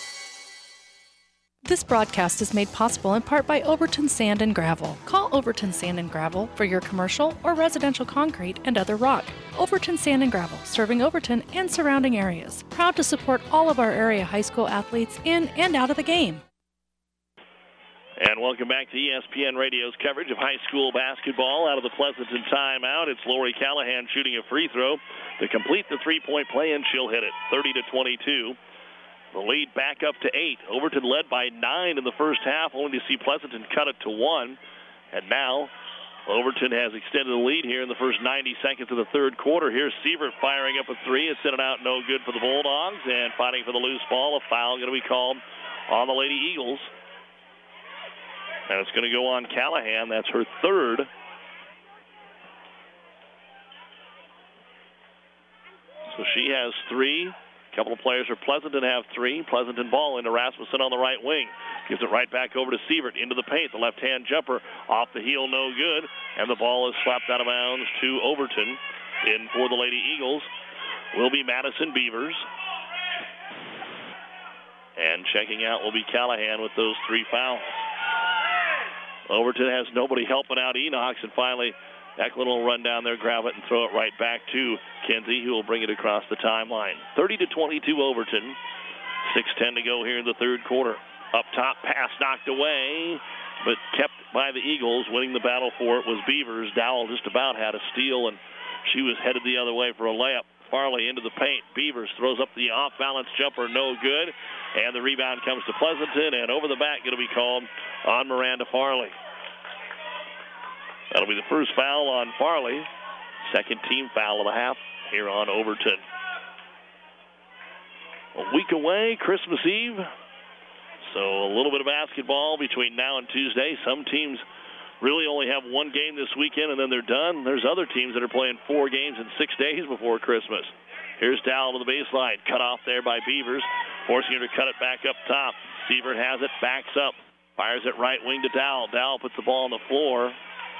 This broadcast is made possible in part by Overton Sand and Gravel. Call Overton Sand and Gravel for your commercial or residential concrete and other rock. Overton Sand and Gravel, serving Overton and surrounding areas. Proud to support all of our area high school athletes in and out of the game. And welcome back to E S P N Radio's coverage of high school basketball. Out of the Pleasanton timeout, it's Lori Callahan shooting a free throw to complete the three-point play, and she'll hit it, thirty to twenty-two. The lead back up to eight. Overton led by nine in the first half, only to see Pleasanton cut it to one. And now Overton has extended the lead here in the first ninety seconds of the third quarter. Here's Sievert firing up a three. It's in and out, no good for the Bulldogs. And fighting for the loose ball, a foul going to be called on the Lady Eagles. And it's going to go on Callahan. That's her third. So she has three. A couple of players for Pleasanton have three. Pleasanton ball into Rasmussen on the right wing. Gives it right back over to Sievert into the paint. The left-hand jumper off the heel, no good. And the ball is slapped out of bounds to Overton. In for the Lady Eagles will be Madison Beavers. And checking out will be Callahan with those three fouls. Overton has nobody helping out Enox, and finally Eklund will run down there, grab it, and throw it right back to Kinsey, who will bring it across the timeline. thirty to twenty-two Overton. six ten to go here in the third quarter. Up top, pass knocked away, but kept by the Eagles. Winning the battle for it was Beavers. Dowell just about had a steal, and she was headed the other way for a layup. Farley into the paint. Beavers throws up the off-balance jumper, no good. And the rebound comes to Pleasanton, and over the back going to be called on Miranda Farley. That'll be the first foul on Farley. Second team foul of the half here on Overton. A week away, Christmas Eve. So a little bit of basketball between now and Tuesday. Some teams really only have one game this weekend, and then they're done. There's other teams that are playing four games in six days before Christmas. Here's Dowell to the baseline. Cut off there by Beavers, forcing her to cut it back up top. Sievert has it, backs up. Fires it right wing to Dowell. Dowell puts the ball on the floor.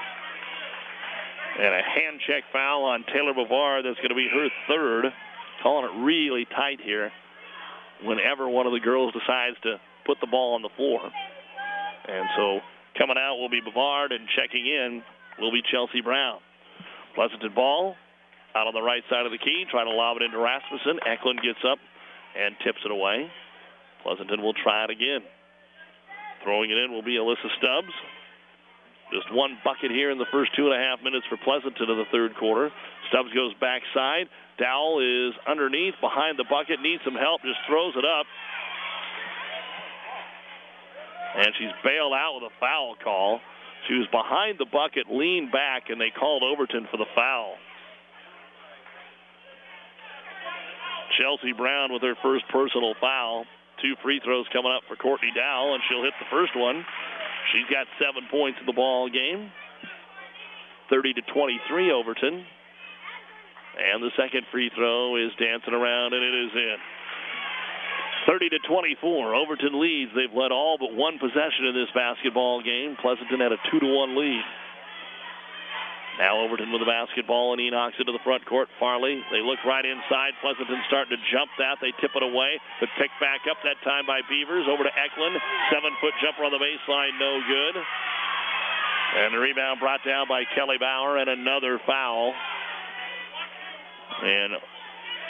And a hand check foul on Taylor Bavard. That's going to be her third. Calling it really tight here whenever one of the girls decides to put the ball on the floor. And so coming out will be Bavard, and checking in will be Chelsea Brown. Pleasanton ball out on the right side of the key, trying to lob it into Rasmussen. Eklund gets up and tips it away. Pleasanton will try it again. Throwing it in will be Alyssa Stubbs. Just one bucket here in the first two and a half minutes for Pleasanton in the third quarter. Stubbs goes backside. Dowell is underneath, behind the bucket, needs some help, just throws it up. And she's bailed out with a foul call. She was behind the bucket, leaned back, and they called Overton for the foul. Chelsea Brown with her first personal foul. Two free throws coming up for Courtney Dowell, and she'll hit the first one. She's got seven points in the ball game. thirty to twenty-three Overton. And the second free throw is dancing around, and it is in. thirty to twenty-four. Overton leads. They've led all but one possession in this basketball game. Pleasanton had a two to one lead. Now Overton with the basketball, and Enox into the front court. Farley, they look right inside. Pleasanton starting to jump that. They tip it away, but picked back up that time by Beavers. Over to Eklund. Seven-foot jumper on the baseline, no good. And the rebound brought down by Kelly Bauer, and another foul. And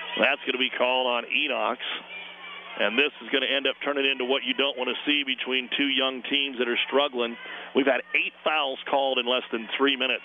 That's going to be called on Enox. And this is going to end up turning into what you don't want to see between two young teams that are struggling. We've had eight fouls called in less than three minutes.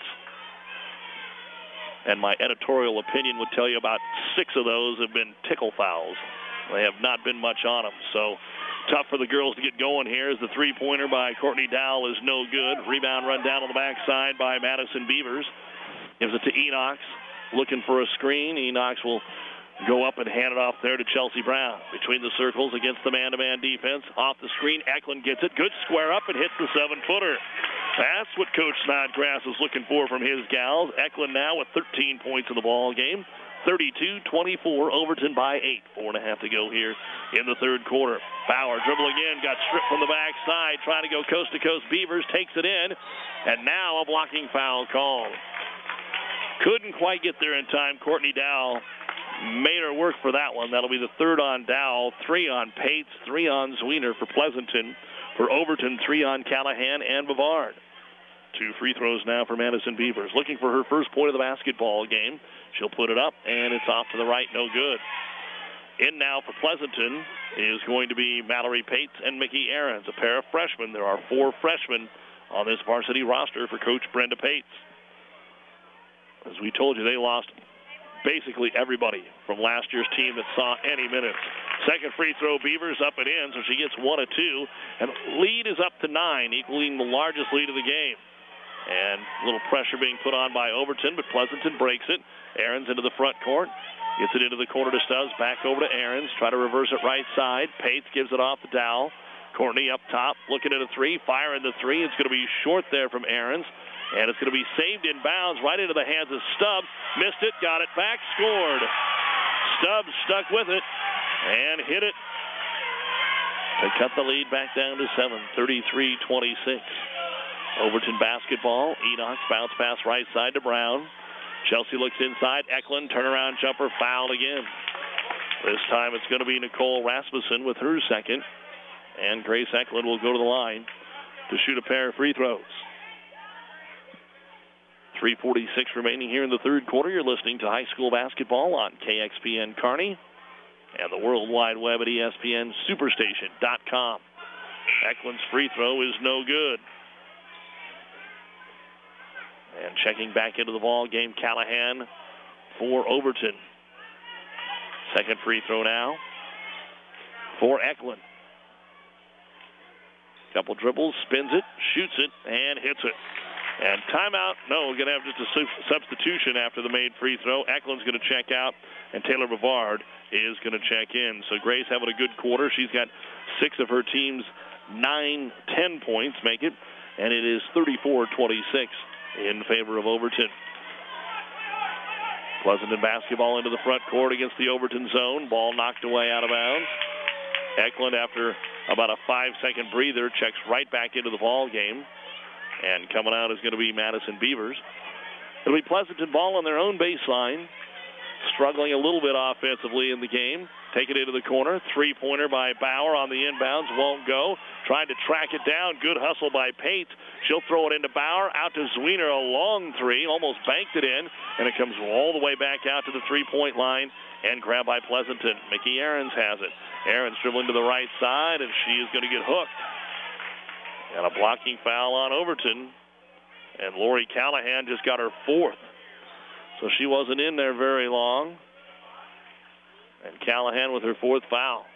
And my editorial opinion would tell you about six of those have been tickle fouls. They have not been much on them. So tough for the girls to get going here as the three-pointer by Courtney Dowell is no good. Rebound run down on the backside by Madison Beavers. Gives it to Enox. Looking for a screen. Enox will go up and hand it off there to Chelsea Brown. Between the circles against the man-to-man defense. Off the screen, Eklund gets it. Good square up and hits the seven-footer. That's what Coach Snodgrass is looking for from his gals. Eklund now with thirteen points in the ball game. thirty-two twenty-four, Overton by eight. Four and a half to go here in the third quarter. Bauer dribbling in, got stripped from the backside, trying to go coast-to-coast. Beavers takes it in, and now a blocking foul called. Couldn't quite get there in time. Courtney Dowell made her work for that one. That'll be the third on Dowell, three on Pates, three on Zwiener for Pleasanton. For Overton, three on Callahan and Bavard. Two free throws now for Madison Beavers. Looking for her first point of the basketball game. She'll put it up, and it's off to the right, no good. In now for Pleasanton is going to be Mallory Pates and Mickey Ahrens, a pair of freshmen. There are four freshmen on this varsity roster for Coach Brenda Pates. As we told you, they lost basically everybody from last year's team that saw any minutes. Second free throw, Beavers up and in, so she gets one of two. And lead is up to nine, equaling the largest lead of the game. And a little pressure being put on by Overton, but Pleasanton breaks it. Ahrens into the front court. Gets it into the corner to Stubbs. Back over to Ahrens. Try to reverse it right side. Pates gives it off to Dowell. Courtney up top, looking at a three. Firing the three. It's going to be short there from Ahrens. And it's going to be saved in bounds right into the hands of Stubbs. Missed it, got it back, scored. Stubbs stuck with it and hit it to cut the lead back down to seven, thirty-three twenty-six. Overton basketball. Enox bounce pass right side to Brown. Chelsea looks inside. Eklund, turnaround jumper, fouled again. This time it's going to be Nicole Rasmussen with her second. And Grace Eklund will go to the line to shoot a pair of free throws. three forty-six remaining here in the third quarter. You're listening to high school basketball on K X P N Kearney and the World Wide Web at E S P N Superstation dot com. Eklund's free throw is no good. And checking back into the ball game, Callahan for Overton. Second free throw now for Eklund. Couple dribbles, spins it, shoots it, and hits it. And timeout, no, we're going to have just a substitution after the made free throw. Eklund's going to check out, and Taylor Bavard is going to check in. So Grace having a good quarter. She's got six of her team's nine, ten points make it, and it is thirty-four twenty-six in favor of Overton. Pleasanton basketball into the front court against the Overton zone. Ball knocked away out of bounds. Eklund, after about a five-second breather, checks right back into the ball game. And coming out is going to be Madison Beavers. It'll be Pleasanton ball on their own baseline. Struggling a little bit offensively in the game. Take it into the corner. Three-pointer by Bauer on the inbounds. Won't go. Trying to track it down. Good hustle by Pates. She'll throw it into Bauer. Out to Zwiener. A long three. Almost banked it in. And it comes all the way back out to the three-point line. And grabbed by Pleasanton. Mickey Ahrens has it. Ahrens dribbling to the right side. And she is going to get hooked. And a blocking foul on Overton. And Lori Callahan just got her fourth. So she wasn't in there very long. And Callahan with her fourth foul.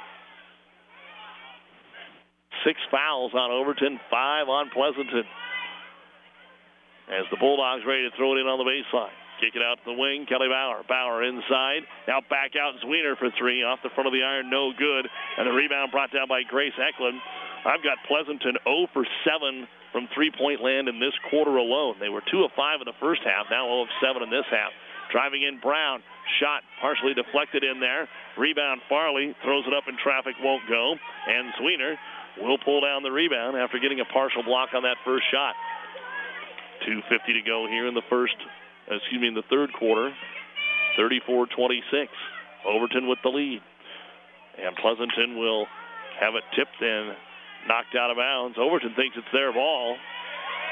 Six fouls on Overton, five on Pleasanton. As the Bulldogs ready to throw it in on the baseline. Kick it out to the wing, Kelly Bauer. Bauer inside. Now back out Zwiener for three. Off the front of the iron, no good. And the rebound brought down by Grace Eklund. I've got Pleasanton zero for seven from three-point land in this quarter alone. They were two of five in the first half, now zero of seven in this half. Driving in Brown, shot partially deflected in there. Rebound Farley, throws it up in traffic, won't go. And Zwiener will pull down the rebound after getting a partial block on that first shot. two fifty to go here in the first, excuse me, in the third quarter. thirty-four twenty-six. Overton with the lead. And Pleasanton will have it tipped and knocked out of bounds. Overton thinks it's their ball.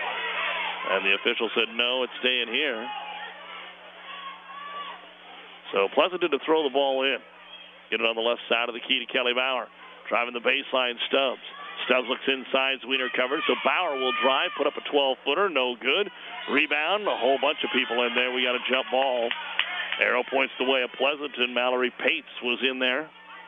And the official said, no, it's staying here. So Pleasanton to throw the ball in. Get it on the left side of the key to Kelly Bauer. Driving the baseline, Stubbs. Stubbs looks inside, Zwiener covers, so Bauer will drive, put up a twelve-footer, no good. Rebound, a whole bunch of people in there. We got a jump ball. Arrow points the way of Pleasanton. Mallory Pates was in there.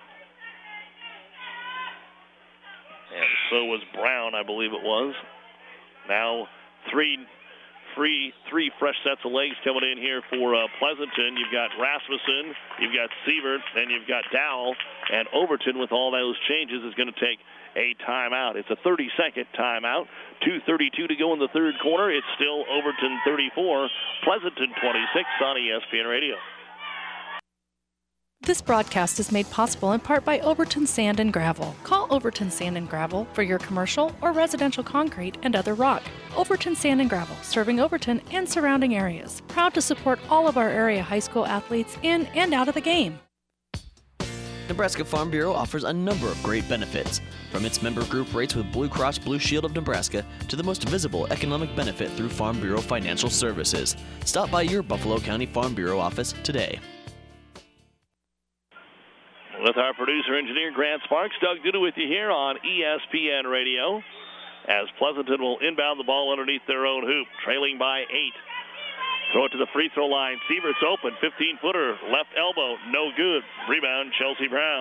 And so was Brown, I believe it was. Now three free, three fresh sets of legs coming in here for uh, Pleasanton. You've got Rasmussen, you've got Sievert, and you've got Dowell. And Overton, with all those changes, is going to take a timeout. It's a thirty-second timeout. two thirty-two to go in the third quarter. It's still Overton thirty-four, Pleasanton twenty-six on E S P N Radio. This broadcast is made possible in part by Overton Sand and Gravel. Call Overton Sand and Gravel for your commercial or residential concrete and other rock. Overton Sand and Gravel, serving Overton and surrounding areas. Proud to support all of our area high school athletes in and out of the game. Nebraska Farm Bureau offers a number of great benefits, from its member group rates with Blue Cross Blue Shield of Nebraska to the most visible economic benefit through Farm Bureau Financial Services. Stop by your Buffalo County Farm Bureau office today. With our producer-engineer Grant Sparks, Doug Duda with you here on E S P N Radio, as Pleasanton will inbound the ball underneath their own hoop, trailing by eight. Throw it to the free throw line. Sievert's open, fifteen-footer, left elbow, no good. Rebound, Chelsea Brown.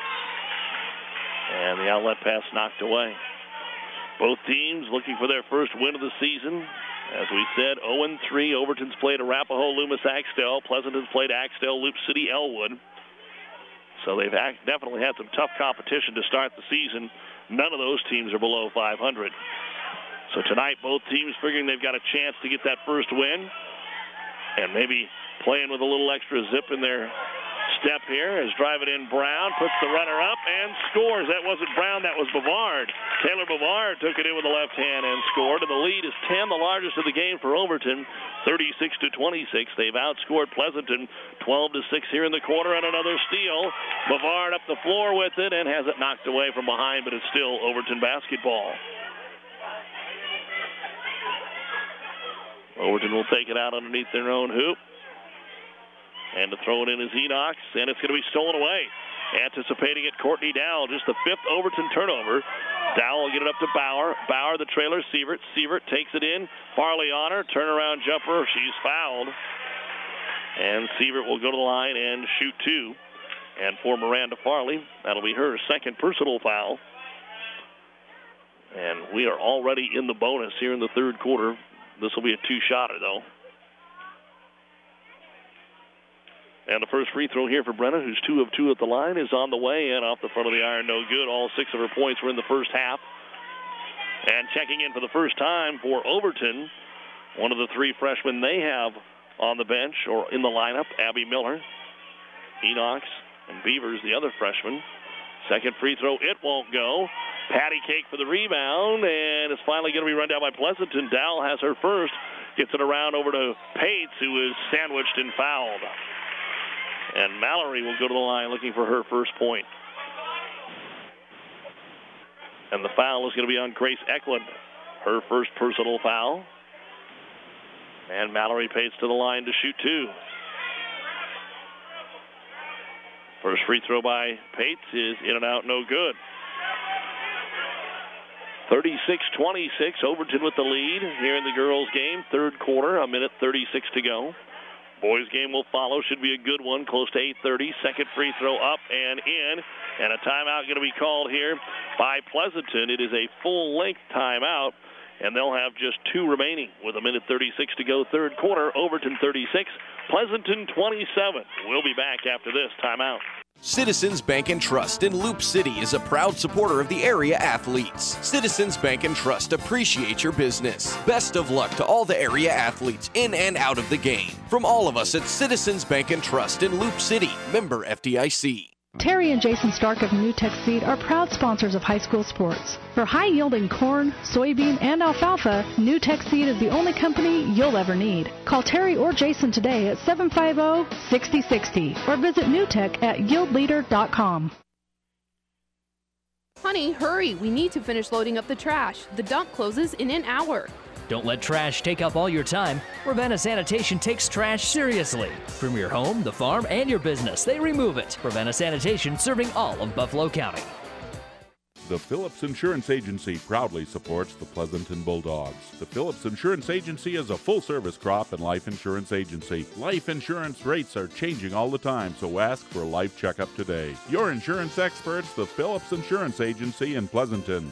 And the outlet pass knocked away. Both teams looking for their first win of the season. As we said, oh and three. Overton's played Arapahoe, Loomis, Axtell. Pleasanton's played Axtell, Loop City, Elwood. So they've definitely had some tough competition to start the season. None of those teams are below five hundred. So tonight, both teams figuring they've got a chance to get that first win. And maybe playing with a little extra zip in their step here as driving in Brown, puts the runner up and scores. That wasn't Brown, that was Bavard. Taylor Bavard took it in with the left hand and scored. And the lead is ten, the largest of the game for Overton, thirty-six to twenty-six. They've outscored Pleasanton twelve to six here in the quarter, and another steal. Bavard up the floor with it and has it knocked away from behind, but it's still Overton basketball. Overton will take it out underneath their own hoop. And to throw it in is Enox, and it's going to be stolen away. Anticipating it, Courtney Dowell, just the fifth Overton turnover. Dowell will get it up to Bauer. Bauer, the trailer, Sievert. Sievert takes it in. Farley on her, turnaround jumper. She's fouled. And Sievert will go to the line and shoot two. And for Miranda Farley, that'll be her second personal foul. And we are already in the bonus here in the third quarter. This will be a two-shotter, though. And the first free throw here for Brenna, who's two of two at the line, is on the way in off the front of the iron. No good. All six of her points were in the first half. And checking in for the first time for Overton, one of the three freshmen they have on the bench or in the lineup, Abby Miller. Enox and Beavers, the other freshman. Second free throw, it won't go. Patty Cake for the rebound, and it's finally going to be run down by Pleasanton. Dowell has her first, gets it around over to Pates, who is sandwiched and fouled. And Mallory will go to the line looking for her first point. And the foul is going to be on Grace Eklund, her first personal foul. And Mallory Pates to the line to shoot two. First free throw by Pates is in and out, no good. thirty-six twenty-six, Overton with the lead here in the girls' game. Third quarter, a minute thirty-six to go. Boys' game will follow, should be a good one, close to eight thirty. Second free throw up and in, and a timeout going to be called here by Pleasanton. It is a full-length timeout, and they'll have just two remaining with a minute thirty-six to go. Third quarter, Overton thirty-six, Pleasanton twenty-seven. We'll be back after this timeout. Citizens Bank and Trust in Loop City is a proud supporter of the area athletes. Citizens Bank and Trust appreciate your business. Best of luck to all the area athletes in and out of the game. From all of us at Citizens Bank and Trust in Loop City, member F D I C. Terry and Jason Stark of NewTek Seed are proud sponsors of high school sports. For high-yielding corn, soybean, and alfalfa, NewTek Seed is the only company you'll ever need. Call Terry or Jason today at seven five zero, six zero six zero or visit newtek at yield leader dot com. Honey, hurry. We need to finish loading up the trash. The dump closes in an hour. Don't let trash take up all your time. Ravenna Sanitation takes trash seriously. From your home, the farm, and your business, they remove it. Ravenna Sanitation, serving all of Buffalo County. The Phillips Insurance Agency proudly supports the Pleasanton Bulldogs. The Phillips Insurance Agency is a full-service crop and life insurance agency. Life insurance rates are changing all the time, so ask for a life checkup today. Your insurance experts, the Phillips Insurance Agency in Pleasanton.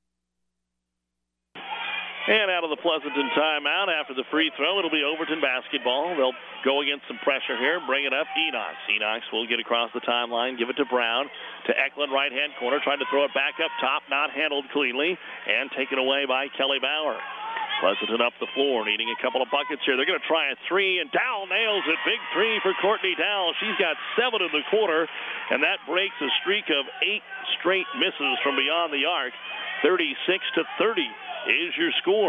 And out of the Pleasanton timeout after the free throw, it'll be Overton basketball. They'll go against some pressure here, bring it up. Enox. Enox will get across the timeline, give it to Brown. To Eklund, right-hand corner, trying to throw it back up top, not handled cleanly, and taken away by Kelly Bauer. Pleasanton up the floor, needing a couple of buckets here. They're going to try a three, and Dowell nails it. Big three for Courtney Dowell. She's got seven in the quarter, and that breaks a streak of eight straight misses from beyond the arc. thirty-six to thirty. Is your score.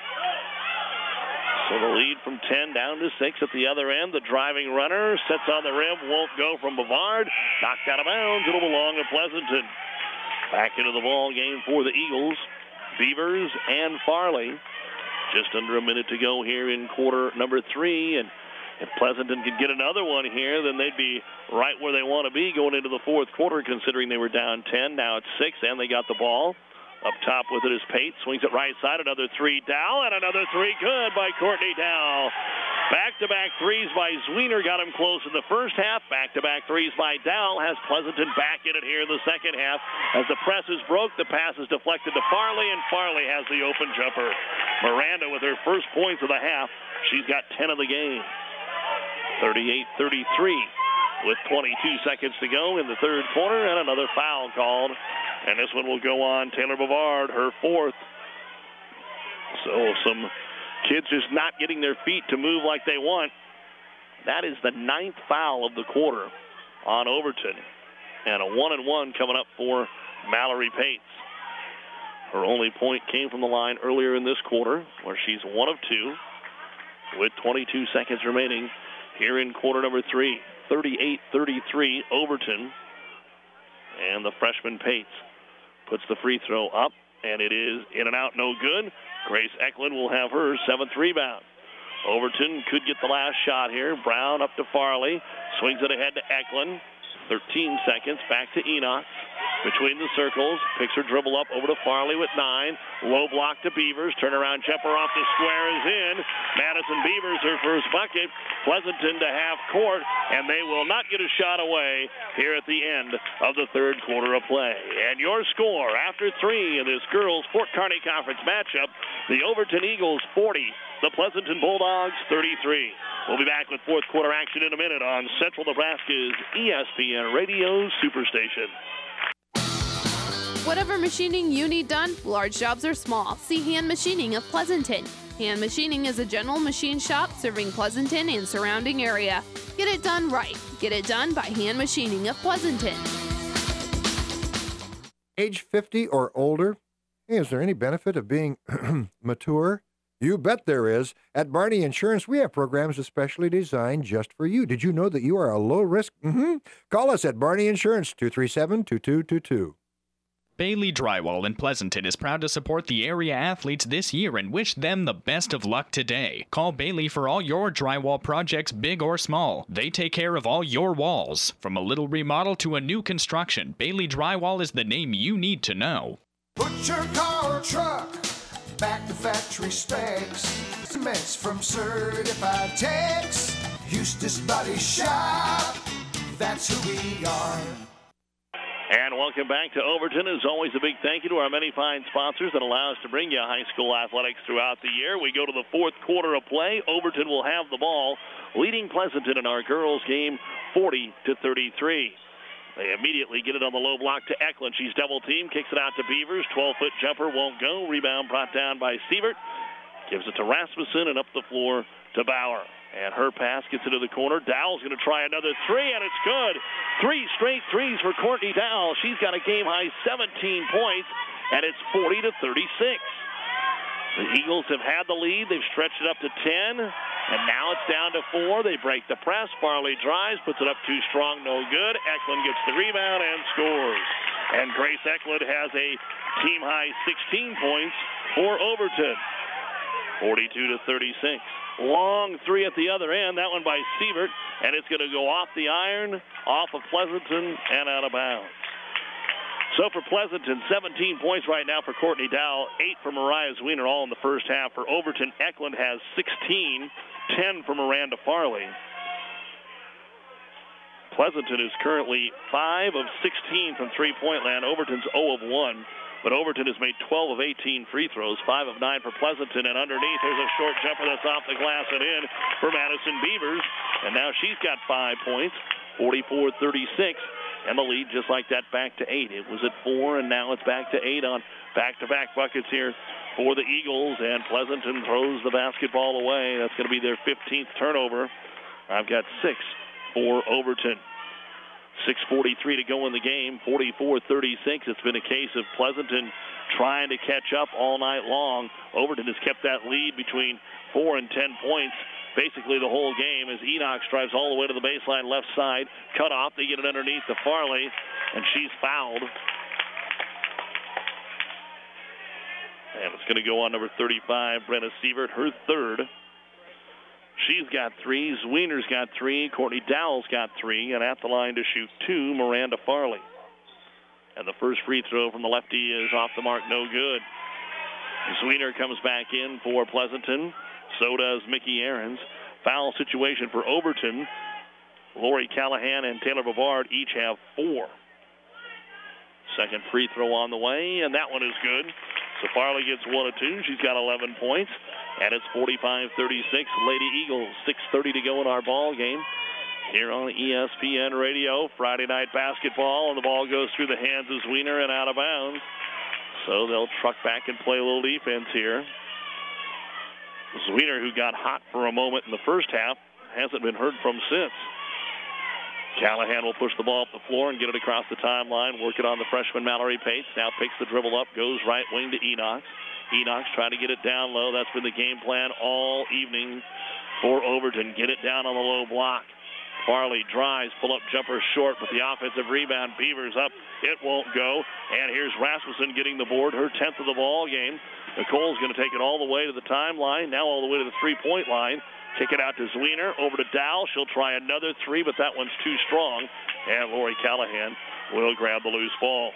So the lead from ten down to six at the other end. The driving runner sets on the rim, won't go from Bavard. Knocked out of bounds. It'll belong to Pleasanton. Back into the ball game for the Eagles. Beavers and Farley. Just under a minute to go here in quarter number three. And if Pleasanton could get another one here, then they'd be right where they want to be going into the fourth quarter, considering they were down ten. Now it's six, and they got the ball. Up top with it is Pate. Swings it right side. Another three. Dowell. And another three. Good by Courtney Dowell. Back-to-back threes by Zwiener. Got him close in the first half. Back-to-back threes by Dowell. Has Pleasanton back in it here in the second half. As the press is broke, the pass is deflected to Farley, and Farley has the open jumper. Miranda with her first points of the half. She's got ten of the game. thirty-eight thirty-three with twenty-two seconds to go in the third quarter, and another foul called. And this one will go on Taylor Bavard, her fourth. So some kids just not getting their feet to move like they want. That is the ninth foul of the quarter on Overton. And a one and one coming up for Mallory Pates. Her only point came from the line earlier in this quarter, where she's one of two with twenty-two seconds remaining here in quarter number three. thirty-eight thirty-three Overton. And the freshman Pates puts the free throw up, and it is in and out, no good. Grace Eklund will have her seventh rebound. Overton could get the last shot here. Brown up to Farley. Swings it ahead to Eklund. thirteen seconds. Back to Enoch. Between the circles. Picks her dribble up over to Farley with nine. Low block to Beavers. Turnaround jumper off the square is in. Madison Beavers, her first bucket. Pleasanton to half court, and they will not get a shot away here at the end of the third quarter of play. And your score after three in this girls Fort Kearney Conference matchup, the Overton Eagles forty, the Pleasanton Bulldogs thirty-three. We'll be back with fourth quarter action in a minute on Central Nebraska's E S P N Radio Superstation. Whatever machining you need done, large jobs or small, see Hand Machining of Pleasanton. Hand Machining is a general machine shop serving Pleasanton and surrounding area. Get it done right. Get it done by Hand Machining of Pleasanton. Age fifty or older? Hey, is there any benefit of being mature? You bet there is. At Barney Insurance, we have programs especially designed just for you. Did you know that you are a low risk? Mm-hmm. Call us at Barney Insurance, two three seven, two two two two. Bailey Drywall in Pleasanton is proud to support the area athletes this year and wish them the best of luck today. Call Bailey for all your drywall projects, big or small. They take care of all your walls. From a little remodel to a new construction, Bailey Drywall is the name you need to know. Put your car or truck back to factory specs. Cements from Certified Techs. Eustace Body Shop. That's who we are. And welcome back to Overton. As always, a big thank you to our many fine sponsors that allow us to bring you high school athletics throughout the year. We go to the fourth quarter of play. Overton will have the ball, leading Pleasanton in our girls game forty to thirty-three. They immediately get it on the low block to Eklund. She's double-teamed, kicks it out to Beavers. twelve-foot jumper won't go. Rebound brought down by Sievert. Gives it to Rasmussen and up the floor to Bauer. And her pass gets into the corner. Dowell's going to try another three, and it's good. Three straight threes for Courtney Dowell. She's got a game-high seventeen points, and it's forty to thirty-six. The Eagles have had the lead. They've stretched it up to ten, and now it's down to four. They break the press. Farley drives, puts it up too strong, no good. Eklund gets the rebound and scores. And Grace Eklund has a team-high sixteen points for Overton. forty-two to thirty-six. Long three at the other end. That one by Sievert, and it's going to go off the iron, off of Pleasanton, and out of bounds. So for Pleasanton, seventeen points right now for Courtney Dowell, eight for Mariah Zwiener, all in the first half. For Overton, Eklund has sixteen, ten for Miranda Farley. Pleasanton is currently five of sixteen from three-point land. Overton's zero of one, but Overton has made twelve of eighteen free throws, five of nine for Pleasanton, and underneath there's a short jumper that's off the glass and in for Madison Beavers, and now she's got five points, forty-four thirty-six. And the lead, just like that, back to eight. It was at four, and now it's back to eight on back-to-back buckets here for the Eagles. And Pleasanton throws the basketball away. That's going to be their fifteenth turnover. I've got six for Overton. six forty-three to go in the game, forty-four thirty-six. It's been a case of Pleasanton trying to catch up all night long. Overton has kept that lead between four and ten points basically the whole game as Enox drives all the way to the baseline left side. Cut off. They get it underneath to Farley, and she's fouled. And it's going to go on number thirty-five, Brenna Sievert, her third. She's got three. Zwiener's got three. Courtney Dowell's got three. And at the line to shoot two, Miranda Farley. And the first free throw from the lefty is off the mark, no good. Zwiener comes back in for Pleasanton. So does Mickey Ahrens. Foul situation for Overton. Lori Callahan and Taylor Bavard each have four. Second free throw on the way, and that one is good. So Farley gets one of two. She's got eleven points, and it's forty-five thirty-six. Lady Eagles, six thirty to go in our ball game. Here on E S P N Radio, Friday night basketball, and the ball goes through the hands of Zwiener and out of bounds. So they'll truck back and play a little defense here. Zwiener, who got hot for a moment in the first half, hasn't been heard from since. Callahan will push the ball up the floor and get it across the timeline, work it on the freshman Mallory Pates. Now picks the dribble up, goes right wing to Enox. Enox trying to get it down low. That's been the game plan all evening for Overton. Get it down on the low block. Farley drives, pull-up jumper short, but the offensive rebound. Beavers up. It won't go. And here's Rasmussen getting the board, her tenth of the ball game. Nicole's going to take it all the way to the timeline, now all the way to the three-point line. Kick it out to Zwiener, over to Dowell. She'll try another three, but that one's too strong. And Lori Callahan will grab the loose ball.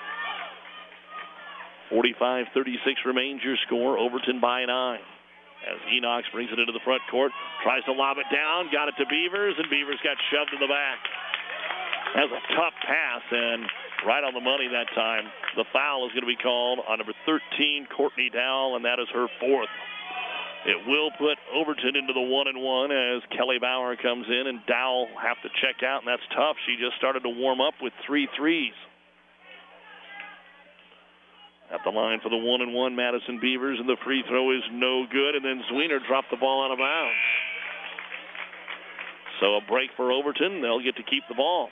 forty-five thirty-six remains your score. Overton by nine. As Enox brings it into the front court, tries to lob it down, got it to Beavers, and Beavers got shoved in the back. That was a tough pass, and right on the money that time. The foul is going to be called on number thirteen, Courtney Dowell, and that is her fourth. It will put Overton into the one and one as Kelly Bauer comes in, and Dowell have to check out, and that's tough. She just started to warm up with three threes. At the line for the one and one, Madison Beavers, and the free throw is no good, and then Zwiener dropped the ball out of bounds. So a break for Overton. They'll get to keep the ball.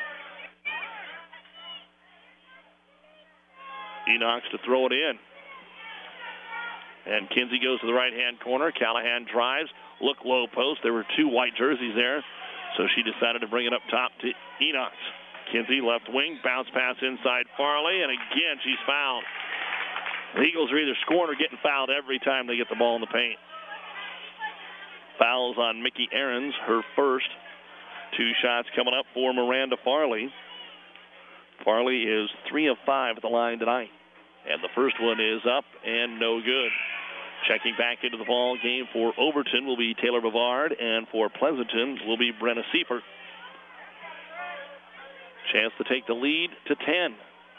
Enox to throw it in. And Kinsey goes to the right-hand corner. Callahan drives. Look low post. There were two white jerseys there, so she decided to bring it up top to Enox. Kinsey left wing. Bounce pass inside Farley, and again she's fouled. The Eagles are either scoring or getting fouled every time they get the ball in the paint. Fouls on Mickey Ahrens, her first. Two shots coming up for Miranda Farley. Farley is three of five at the line tonight. And the first one is up and no good. Checking back into the ball game for Overton will be Taylor Bavard, and for Pleasanton will be Brenna Sievert. Chance to take the lead to ten.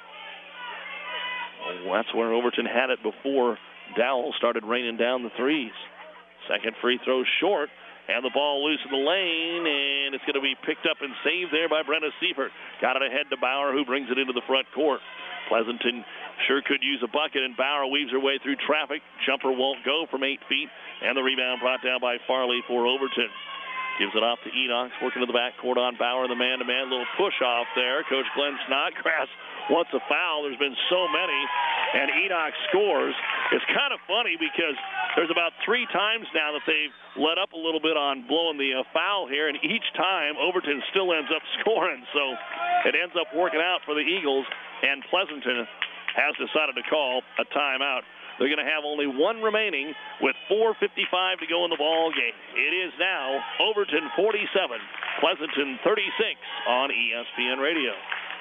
Oh, that's where Overton had it before Dowell started raining down the threes. Second free throw short, and the ball loose in the lane, and it's going to be picked up and saved there by Brenna Sievert. Got it ahead to Bauer, who brings it into the front court. Pleasanton sure could use a bucket, and Bauer weaves her way through traffic. Jumper won't go from eight feet, and the rebound brought down by Farley for Overton. Gives it off to Enox, working to the backcourt on Bauer, the man-to-man. Little push-off there. Coach Glenn Snodgrass wants a foul. There's been so many, and Enox scores. It's kind of funny because there's about three times now that they've let up a little bit on blowing the uh, foul here, and each time Overton still ends up scoring. So it ends up working out for the Eagles, and Pleasanton has decided to call a timeout. They're going to have only one remaining with four fifty-five to go in the ball game. It is now Overton forty-seven, Pleasanton thirty-six on E S P N Radio.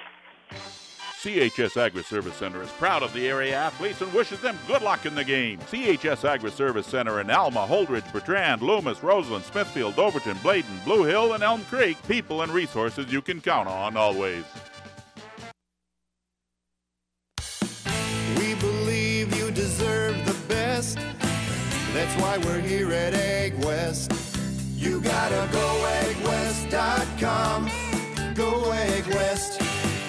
C H S Agri-Service Center is proud of the area athletes and wishes them good luck in the game. C H S Agri-Service Center in Alma, Holdridge, Bertrand, Loomis, Roseland, Smithfield, Overton, Bladen, Blue Hill, and Elm Creek. People and resources you can count on always. We believe you deserve the best. That's why we're here at Egg West. You gotta go egg west dot com. Go Egg West.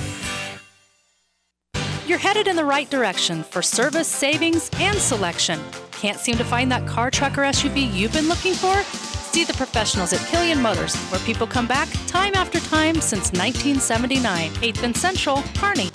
You're headed in the right direction for service, savings, and selection. Can't seem to find that car, truck, or S U V you've been looking for? See the professionals at Killian Motors, where people come back time after time since nineteen seventy-nine. eighth and Central, Kearney.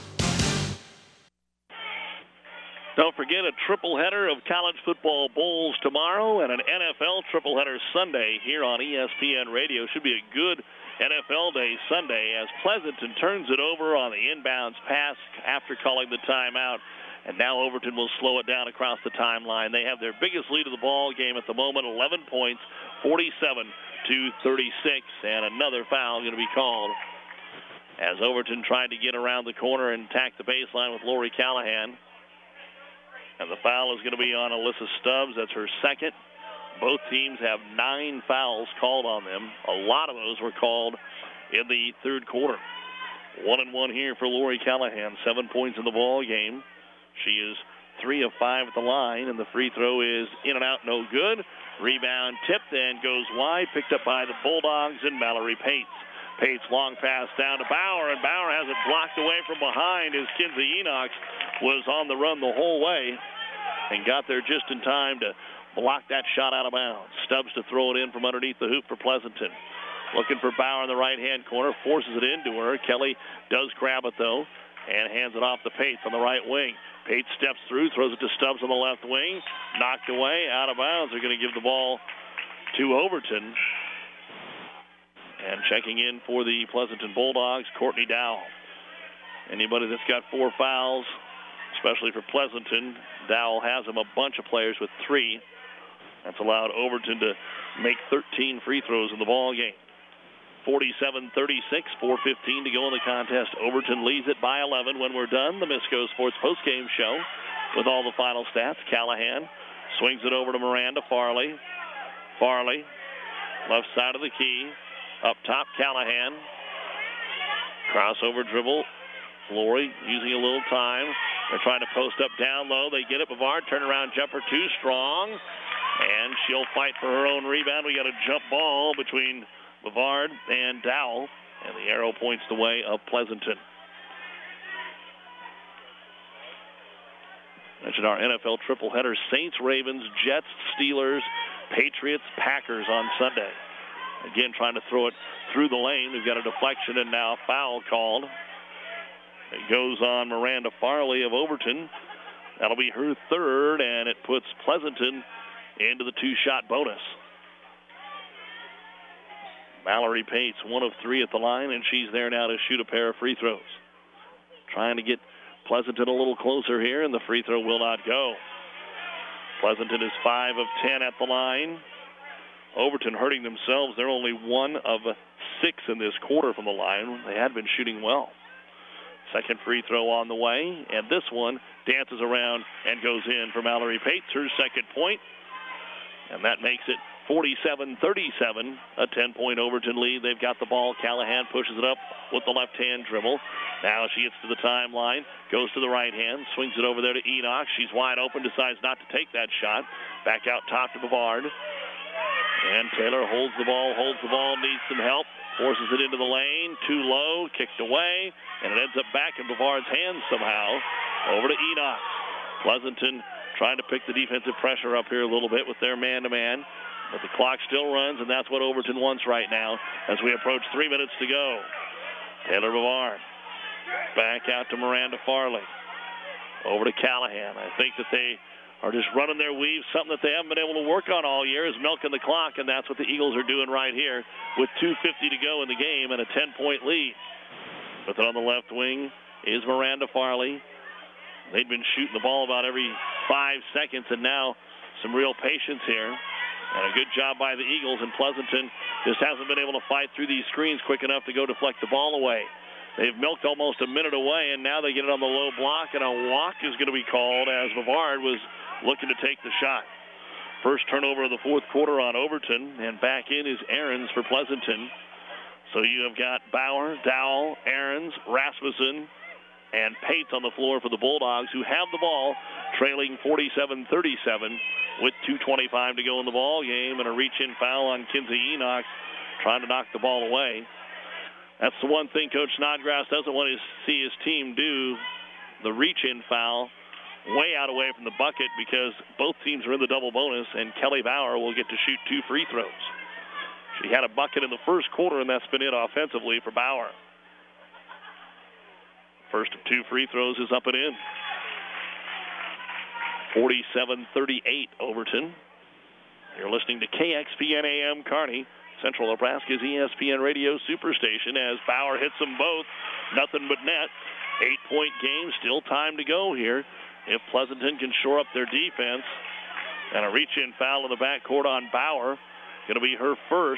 Don't forget a triple header of college football bowls tomorrow and an N F L triple header Sunday here on E S P N Radio. Should be a good N F L Day Sunday as Pleasanton turns it over on the inbounds pass after calling the timeout. And now Overton will slow it down across the timeline. They have their biggest lead of the ball game at the moment, eleven points, forty-seven to thirty-six. And another foul going to be called as Overton tried to get around the corner and attack the baseline with Lori Callahan. And the foul is going to be on Alyssa Stubbs. That's her second. Both teams have nine fouls called on them. A lot of those were called in the third quarter. One and one here for Lori Callahan. Seven points in the ball game. She is three of five at the line, and the free throw is in and out, no good. Rebound tipped and goes wide, picked up by the Bulldogs and Mallory Pates. Pates long pass down to Bauer, and Bauer has it blocked away from behind as Kinsey Enoch was on the run the whole way and got there just in time to block that shot out of bounds. Stubbs to throw it in from underneath the hoop for Pleasanton. Looking for Bauer in the right-hand corner, forces it into her. Kelly does grab it, though, and hands it off to Pates on the right wing. Pates steps through, throws it to Stubbs on the left wing. Knocked away, out of bounds. They're going to give the ball to Overton. And checking in for the Pleasanton Bulldogs, Courtney Dowell. Anybody that's got four fouls, especially for Pleasanton, Dowell has them a bunch of players with three. That's allowed Overton to make thirteen free throws in the ball game. forty-seven thirty-six, four fifteen to go in the contest. Overton leads it by eleven. When we're done, the Misco Sports postgame show with all the final stats. Callahan swings it over to Miranda Farley. Farley, left side of the key. Up top, Callahan. Crossover dribble. Lori using a little time. They're trying to post up down low. They get it. Bavard, turnaround jumper too strong. And she'll fight for her own rebound. We got a jump ball between Bavard and Dowell. And the arrow points the way of Pleasanton. Mentioned our N F L triple header. Saints, Ravens, Jets, Steelers, Patriots, Packers on Sunday. Again, trying to throw it through the lane. We've got a deflection and now a foul called. It goes on Miranda Farley of Overton. That'll be her third, and it puts Pleasanton into the two-shot bonus. Mallory Pates, one of three at the line, and she's there now to shoot a pair of free throws. Trying to get Pleasanton a little closer here, and the free throw will not go. Pleasanton is five of ten at the line. Overton hurting themselves. They're only one of six in this quarter from the line. They had been shooting well. Second free throw on the way, and this one dances around and goes in for Mallory Pates, her second point. And that makes it forty-seven thirty-seven, a ten-point Overton lead. They've got the ball. Callahan pushes it up with the left-hand dribble. Now she gets to the timeline, goes to the right hand, swings it over there to Enoch. She's wide open, decides not to take that shot. Back out top to Bavard. And Taylor holds the ball, holds the ball, needs some help. Forces it into the lane, too low, kicked away, and it ends up back in Bavard's hands somehow. Over to Enoch. Pleasanton trying to pick the defensive pressure up here a little bit with their man-to-man. But the clock still runs, and that's what Overton wants right now as we approach three minutes to go. Taylor Bavard back out to Miranda Farley. Over to Callahan. I think that they are just running their weave, something that they haven't been able to work on all year is milking the clock, and that's what the Eagles are doing right here with two fifty to go in the game and a ten-point lead. With it on the left wing is Miranda Farley. They'd been shooting the ball about every five seconds, and now some real patience here. And a good job by the Eagles, and Pleasanton just hasn't been able to fight through these screens quick enough to go deflect the ball away. They've milked almost a minute away, and now they get it on the low block, and a walk is going to be called as Bavard was looking to take the shot. First turnover of the fourth quarter on Overton, and back in is Ahrens for Pleasanton. So you have got Bauer, Dowell, Ahrens, Rasmussen, and Pates on the floor for the Bulldogs, who have the ball, trailing forty-seven thirty-seven with two twenty-five to go in the ball game, and a reach-in foul on Kinsey Enoch, trying to knock the ball away. That's the one thing Coach Snodgrass doesn't want to see his team do, the reach-in foul, way out away from the bucket, because both teams are in the double bonus, and Kelly Bauer will get to shoot two free throws. She had a bucket in the first quarter, and that's been it offensively for Bauer. First of two free throws is up and in. forty-seven thirty-eight Overton. You're listening to K X P N A M Kearney, Central Nebraska's E S P N Radio Superstation, as Bauer hits them both. Nothing but net. Eight-point game, still time to go here if Pleasanton can shore up their defense. And a reach-in foul in the backcourt on Bauer. Going to be her first.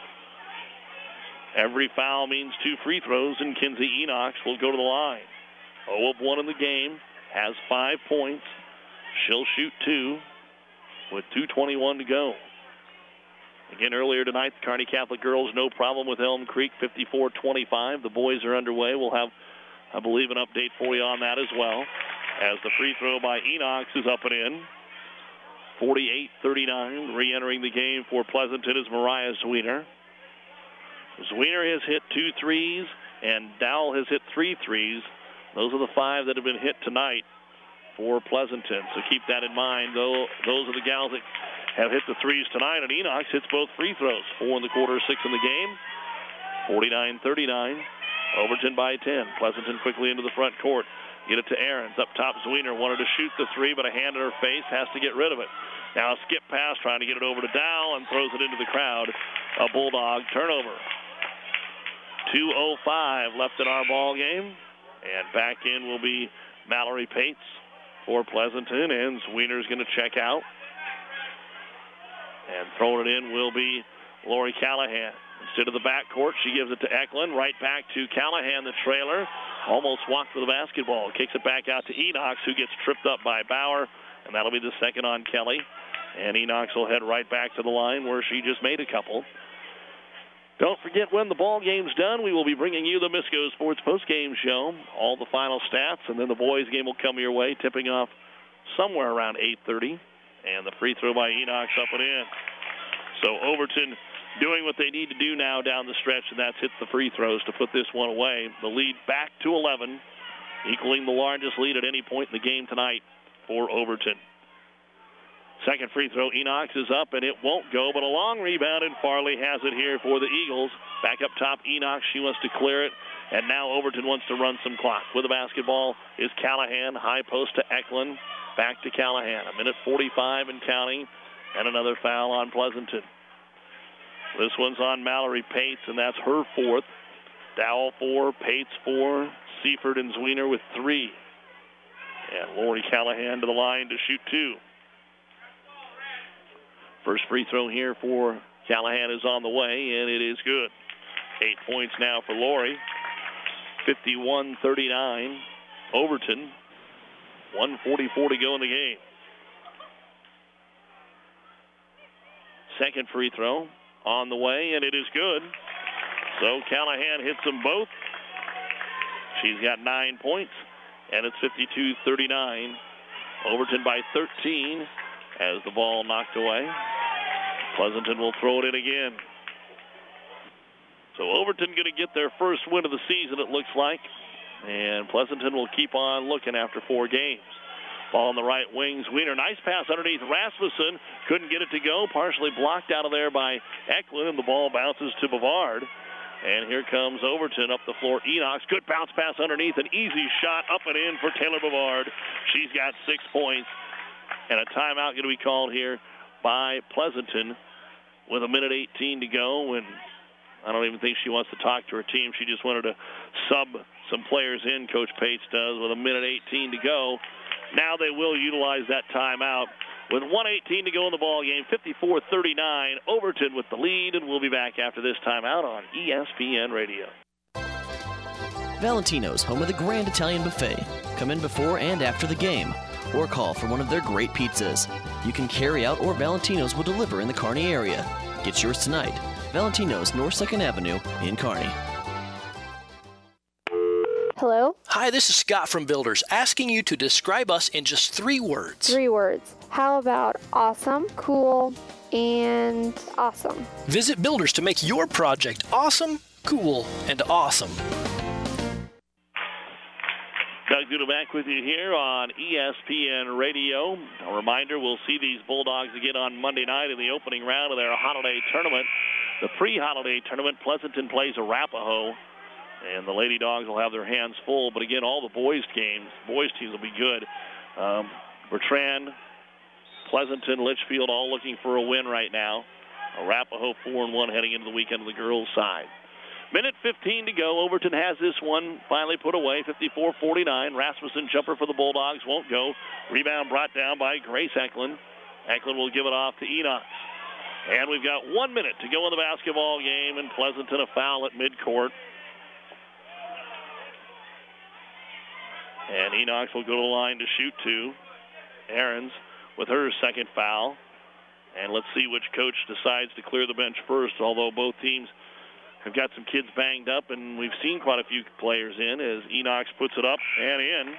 Every foul means two free throws, and Kinsey Enoch will go to the line. oh of one in the game, has five points. She'll shoot two with two twenty-one to go. Again, earlier tonight, the Kearney Catholic girls, no problem with Elm Creek, fifty-four twenty-five. The boys are underway. We'll have, I believe, an update for you on that as well, as the free throw by Enoch is up and in. forty-eight thirty-nine. Re-entering the game for Pleasanton is Mariah Zwiener. Zwiener has hit two threes, and Dowell has hit three threes. Those are the five that have been hit tonight for Pleasanton. So keep that in mind. Though those are the gals that have hit the threes tonight, and Enoch hits both free throws. Four in the quarter, six in the game. forty-nine thirty-nine. Overton by ten. Pleasanton quickly into the front court. Get it to Ahrens. Up top, Zwiener wanted to shoot the three, but a hand in her face, has to get rid of it. Now a skip pass, trying to get it over to Dowell, and throws it into the crowd. A Bulldog turnover. two oh five left in our ball game. And back in will be Mallory Pates for Pleasanton, and Zwiener's going to check out. And throwing it in will be Lori Callahan. Instead of the backcourt, she gives it to Eklund. Right back to Callahan, the trailer. Almost walked with the basketball. Kicks it back out to Enoch, who gets tripped up by Bauer. And that'll be the second on Kelly. And Enoch will head right back to the line where she just made a couple. Don't forget, when the ball game's done, we will be bringing you the Misco Sports postgame show. All the final stats, and then the boys' game will come your way, tipping off somewhere around eight thirty. And the free throw by Enoch's up and in. So Overton doing what they need to do now down the stretch, and that's hit the free throws to put this one away. The lead back to eleven, equaling the largest lead at any point in the game tonight for Overton. Second free throw, Enoch is up, and it won't go, but a long rebound, and Farley has it here for the Eagles. Back up top, Enoch, she wants to clear it, and now Overton wants to run some clock. With the basketball is Callahan, high post to Eklund, back to Callahan. A minute forty-five and counting, and another foul on Pleasanton. This one's on Mallory Pates, and that's her fourth. Dowell four, Pates four, Seifert and Zwiener with three. And Lori Callahan to the line to shoot two. First free throw here for Callahan is on the way, and it is good. Eight points now for Lori. fifty-one thirty-nine. Overton. one forty-four to go in the game. Second free throw on the way, and it is good. So Callahan hits them both. She's got nine points, and it's fifty-two thirty-nine. Overton by thirteen as the ball knocked away. Pleasanton will throw it in again. So Overton going to get their first win of the season, it looks like. And Pleasanton will keep on looking after four games. Ball on the right wing. Zwiener, nice pass underneath Rasmussen. Couldn't get it to go. Partially blocked out of there by Eklund, and the ball bounces to Bavard. And here comes Overton up the floor. Enoch, good bounce pass underneath. An easy shot up and in for Taylor Bavard. She's got six points. And a timeout going to be called here by Pleasanton with a minute eighteen to go. And I don't even think she wants to talk to her team. She just wanted to sub some players in, Coach Pates does, with a minute eighteen to go. Now they will utilize that timeout. With one eighteen to go in the ball game, fifty-four thirty-nine, Overton with the lead, and we'll be back after this timeout on E S P N Radio. Valentino's, home of the Grand Italian Buffet. Come in before and after the game, or call for one of their great pizzas. You can carry out, or Valentino's will deliver in the Kearney area. Get yours tonight. Valentino's, North second Avenue in Kearney. Hello? Hi, this is Scott from Builders, asking you to describe us in just three words. Three words. How about awesome, cool, and awesome? Visit Builders to make your project awesome, cool, and awesome. Doug Duda back with you here on E S P N Radio. A reminder, we'll see these Bulldogs again on Monday night in the opening round of their holiday tournament. The pre-holiday tournament, Pleasanton plays Arapahoe. And the Lady Dogs will have their hands full. But again, all the boys games, boys teams will be good. Um, Bertrand, Pleasanton, Litchfield all looking for a win right now. Arapahoe four and one heading into the weekend on the girls' side. Minute fifteen to go. Overton has this one finally put away, fifty-four forty-nine. Rasmussen jumper for the Bulldogs won't go. Rebound brought down by Grace Eklund. Eklund will give it off to Enoch. And we've got one minute to go in the basketball game, and Pleasanton a foul at midcourt. And Enoch will go to the line to shoot two. Ahrens with her second foul. And let's see which coach decides to clear the bench first, although both teams have got some kids banged up, and we've seen quite a few players in as Enoch puts it up and in.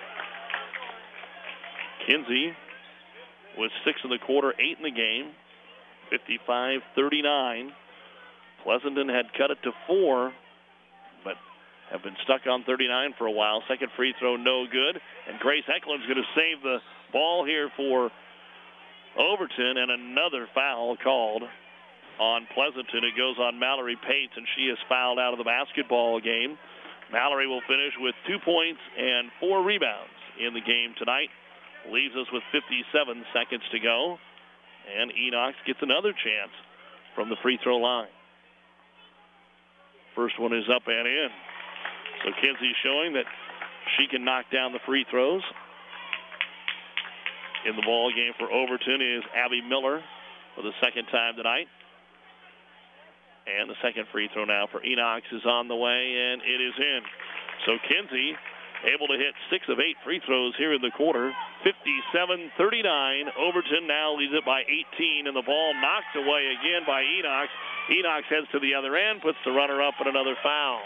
Kinsey with six in the quarter, eight in the game, fifty-five thirty-nine. Pleasanton had cut it to four, but have been stuck on thirty-nine for a while. Second free throw, no good. And Grace Eklund's going to save the ball here for Overton, and another foul called on Pleasanton. It goes on Mallory Pates, and she is fouled out of the basketball game. Mallory will finish with two points and four rebounds in the game tonight. Leaves us with fifty-seven seconds to go. And Enoch gets another chance from the free throw line. First one is up and in. So Kinsey showing that she can knock down the free throws. In the ball game for Overton is Abby Miller for the second time tonight. And the second free throw now for Enoch is on the way, and it is in. So Kinsey able to hit six of eight free throws here in the quarter. fifty-seven thirty-nine. Overton now leads it by eighteen, and the ball knocked away again by Enoch. Enoch heads to the other end, puts the runner up, and another foul.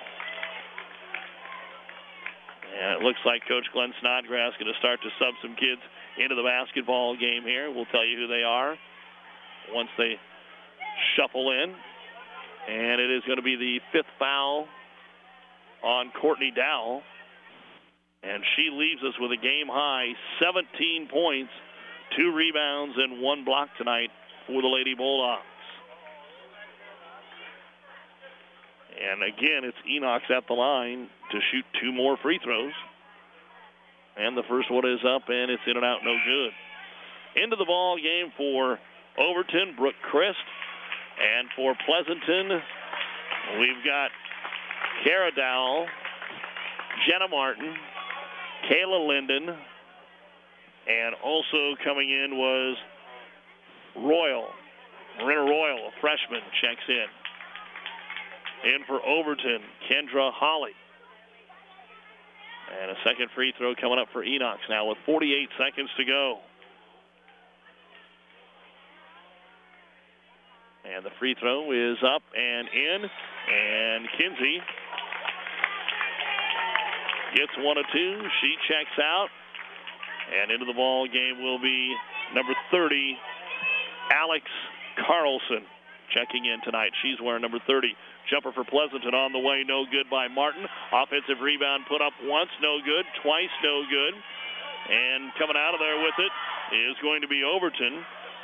And it looks like Coach Glenn Snodgrass going to start to sub some kids into the basketball game here. We'll tell you who they are once they shuffle in. And it is going to be the fifth foul on Courtney Dowell. And she leaves us with a game-high seventeen points, two rebounds, and one block tonight for the Lady Bulldogs. And again, it's Enoch at the line to shoot two more free throws. And the first one is up, and it's in and out, no good. Into the ball game for Overton, Brooke Christ. And for Pleasanton, we've got Kara Dowell, Jenna Martin, Kayla Linden, and also coming in was Royal. Marina Royal, a freshman, checks in. In for Overton, Kendra Holly. And a second free throw coming up for Enoch now with forty-eight seconds to go. And the free throw is up and in. And Kinsey gets one of two. She checks out. And into the ball game will be number thirty, Alex Carlson, checking in tonight. She's wearing number thirty. Jumper for Pleasanton on the way, no good by Martin. Offensive rebound put up once, no good. Twice, no good. And coming out of there with it is going to be Overton.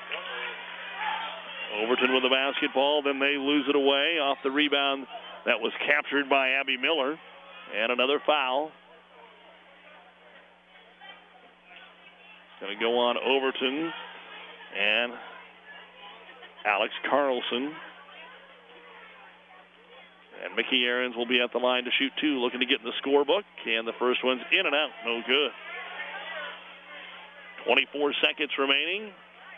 Overton with the basketball, then they lose it away off the rebound that was captured by Abby Miller. And another foul. Going to go on Overton and Alex Carlson. And Mickey Ahrens will be at the line to shoot two, looking to get in the scorebook. And the first one's in and out, no good. twenty-four seconds remaining.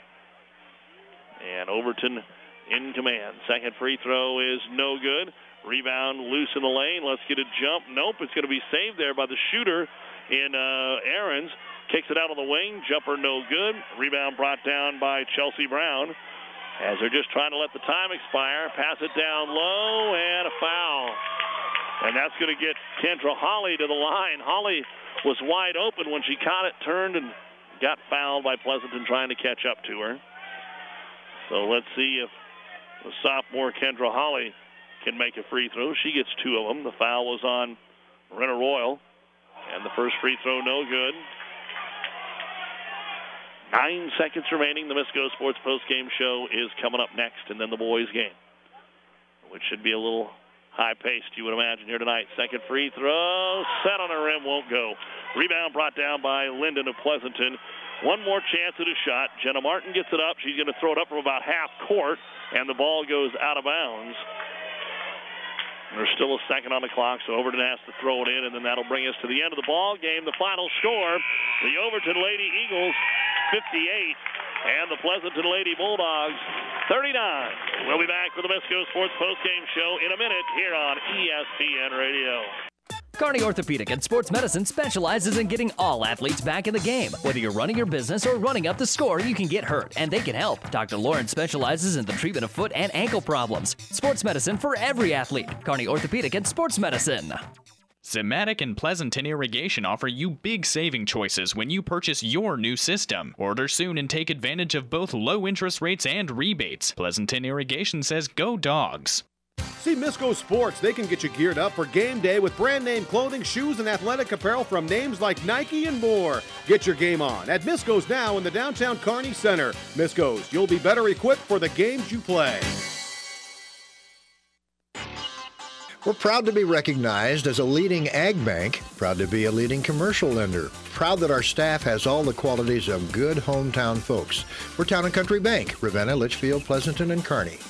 And Overton in command. Second free throw is no good. Rebound loose in the lane. Let's get a jump. Nope, it's going to be saved there by the shooter in uh, Ahrens. Kicks it out on the wing. Jumper no good. Rebound brought down by Chelsea Brown as they're just trying to let the time expire. Pass it down low and a foul. And that's going to get Kendra Holly to the line. Holly was wide open when she caught it, turned, and got fouled by Pleasanton trying to catch up to her. So let's see if the sophomore Kendra Holly can make a free throw. She gets two of them. The foul was on Renner Royal. And the first free throw no good. Nine seconds remaining. The Misco Sports postgame show is coming up next, and then the boys' game, which should be a little high-paced, you would imagine, here tonight. Second free throw, set on the rim, won't go. Rebound brought down by Linden of Pleasanton. One more chance at a shot. Jenna Martin gets it up. She's going to throw it up from about half court, and the ball goes out of bounds. There's still a second on the clock, so Overton has to throw it in, and then that'll bring us to the end of the ball game. The final score, the Overton Lady Eagles fifty-eight, and the Pleasanton Lady Bulldogs thirty-nine. We'll be back with the Misco Sports postgame show in a minute here on E S P N Radio. Kearney Orthopedic and Sports Medicine specializes in getting all athletes back in the game. Whether you're running your business or running up the score, you can get hurt, and they can help. Doctor Lawrence specializes in the treatment of foot and ankle problems. Sports medicine for every athlete. Kearney Orthopedic and Sports Medicine. Simatic and Pleasanton Irrigation offer you big saving choices when you purchase your new system. Order soon and take advantage of both low interest rates and rebates. Pleasanton Irrigation says go Dogs. See Misco Sports. They can get you geared up for game day with brand name clothing, shoes, and athletic apparel from names like Nike and more. Get your game on at Misco's now in the downtown Kearney Center. Misco's, you'll be better equipped for the games you play. We're proud to be recognized as a leading ag bank, proud to be a leading commercial lender, proud that our staff has all the qualities of good hometown folks. We're Town and Country Bank, Ravenna, Litchfield, Pleasanton, and Kearney.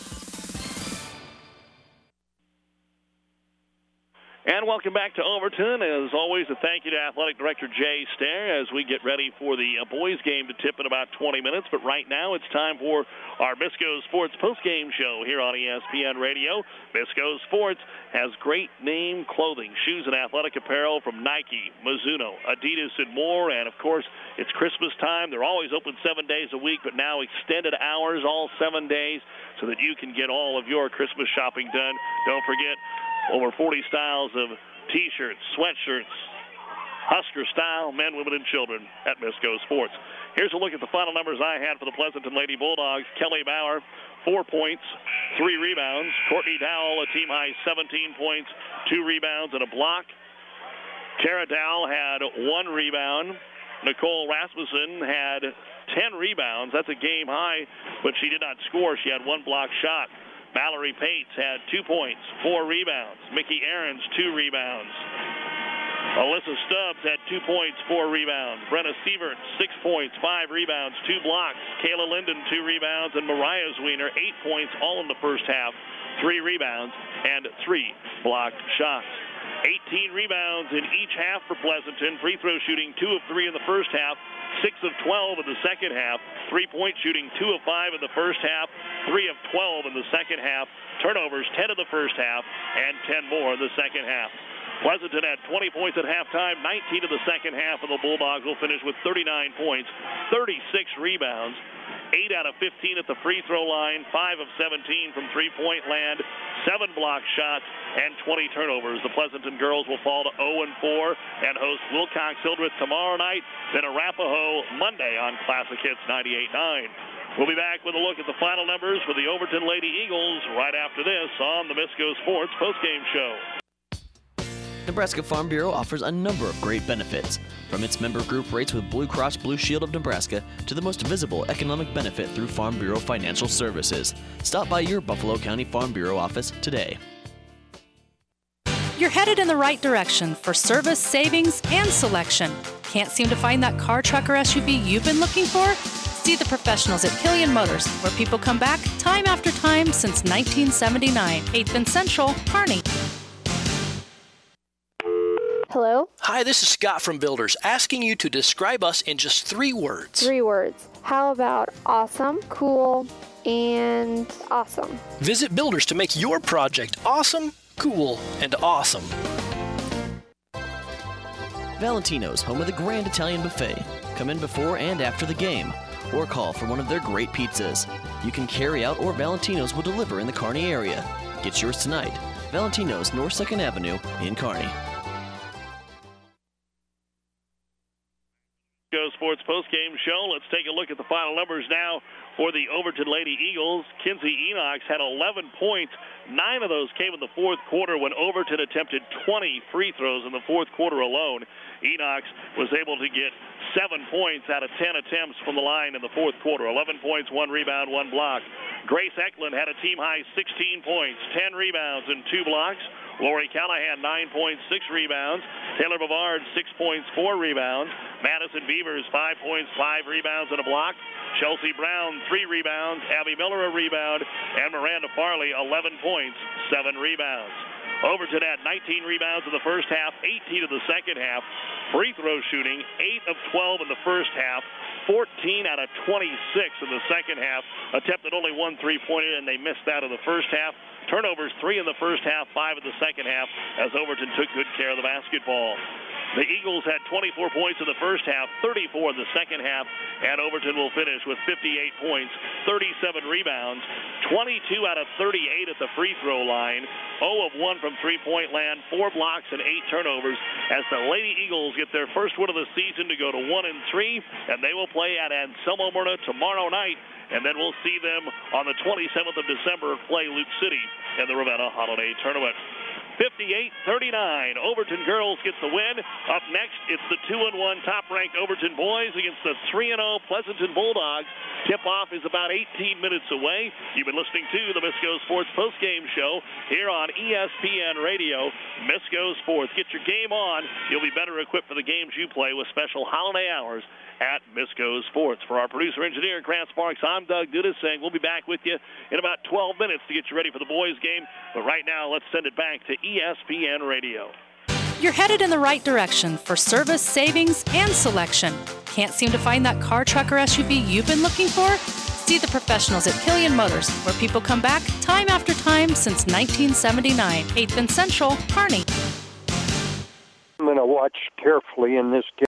And welcome back to Overton. As always, a thank you to Athletic Director Jay Stair as we get ready for the uh, boys' game to tip in about twenty minutes. But right now, it's time for our Misco Sports postgame show here on E S P N Radio. Misco Sports has great name clothing, shoes, and athletic apparel from Nike, Mizuno, Adidas, and more. And, of course, it's Christmas time. They're always open seven days a week, but now extended hours all seven days so that you can get all of your Christmas shopping done. Don't forget, over forty styles of T-shirts, sweatshirts, Husker style, men, women, and children at Misco Sports. Here's a look at the final numbers I had for the Pleasanton Lady Bulldogs. Kelly Bauer, four points, three rebounds. Courtney Dowell, a team-high seventeen points, two rebounds, and a block. Tara Dowell had one rebound. Nicole Rasmussen had ten rebounds. That's a game high, but she did not score. She had one block shot. Mallory Pates had two points, four rebounds. Mickey Ahrens, two rebounds. Alyssa Stubbs had two points, four rebounds. Brenna Sievert, six points, five rebounds, two blocks. Kayla Linden, two rebounds. And Mariah Zwiener, eight points, all in the first half, three rebounds, and three blocked shots. eighteen rebounds in each half for Pleasanton. Free throw shooting, two of three in the first half, six of twelve in the second half. Three-point shooting, two of five in the first half, three of twelve in the second half. Turnovers, ten in the first half, and ten more in the second half. Pleasanton had twenty points at halftime, nineteen in the second half, and the Bulldogs will finish with thirty-nine points, thirty-six rebounds, eight out of fifteen at the free throw line, five of seventeen from three-point land, seven block shots, and twenty turnovers. The Pleasanton girls will fall to oh and four and host Wilcox-Hildreth tomorrow night, then Arapahoe Monday on Classic Hits ninety-eight nine. We'll be back with a look at the final numbers for the Overton Lady Eagles right after this on the Misco Sports postgame show. Nebraska Farm Bureau offers a number of great benefits, from its member group rates with Blue Cross Blue Shield of Nebraska to the most visible economic benefit through Farm Bureau Financial Services. Stop by your Buffalo County Farm Bureau office today. You're headed in the right direction for service, savings, and selection. Can't seem to find that car, truck, or S U V you've been looking for? See the professionals at Killian Motors, where people come back time after time since nineteen seventy-nine. eighth and Central, Kearney. Hello? Hi, this is Scott from Builders, asking you to describe us in just three words. Three words. How about awesome, cool, and awesome? Visit Builders to make your project awesome, cool, and awesome. Valentino's, home of the Grand Italian Buffet. Come in before and after the game, or call for one of their great pizzas. You can carry out or Valentino's will deliver in the Kearney area. Get yours tonight. Valentino's, North second Avenue in Kearney. Go Sports postgame show. Let's take a look at the final numbers now for the Overton Lady Eagles. Kinsey Enox had eleven points. Nine of those came in the fourth quarter when Overton attempted twenty free throws in the fourth quarter alone. Enox was able to get seven points out of ten attempts from the line in the fourth quarter. eleven points, one rebound, one block. Grace Eklund had a team-high sixteen points, ten rebounds, and two blocks. Lori Callahan, nine points, six rebounds. Taylor Bavard, six points, four rebounds. Madison Beavers, five points, five rebounds, and a block. Chelsea Brown, three rebounds. Abby Miller, a rebound. And Miranda Farley, eleven points, seven rebounds. Overton had nineteen rebounds in the first half, eighteen in the second half. Free throw shooting, eight of twelve in the first half, fourteen out of twenty-six in the second half. Attempted only one three-pointer, and they missed that in the first half. Turnovers, three in the first half, five in the second half, as Overton took good care of the basketball. The Eagles had twenty-four points in the first half, thirty-four in the second half, and Overton will finish with fifty-eight points, thirty-seven rebounds, twenty-two out of thirty-eight at the free throw line, zero of one from three-point land, four blocks and eight turnovers, as the Lady Eagles get their first win of the season to go to one and three, and they will play at Anselmo Myrna tomorrow night. And then we'll see them on the twenty-seventh of December play Luke City in the Ravenna Holiday Tournament. fifty-eight thirty-nine. Overton girls get the win. Up next, it's the two and one top-ranked Overton boys against the three and oh Pleasanton Bulldogs. Tip-off is about eighteen minutes away. You've been listening to the Misco Sports postgame show here on E S P N Radio. Misco Sports. Get your game on. You'll be better equipped for the games you play with special holiday hours at Misco Sports. For our producer-engineer, Grant Sparks, I'm Doug Dudas saying we'll be back with you in about twelve minutes to get you ready for the boys' game. But right now, let's send it back to E S P N Radio. You're headed in the right direction for service, savings, and selection. Can't seem to find that car, truck, or S U V you've been looking for? See the professionals at Killian Motors, where people come back time after time since nineteen seventy-nine. eighth and Central, Kearney. I'm going to watch carefully in this game.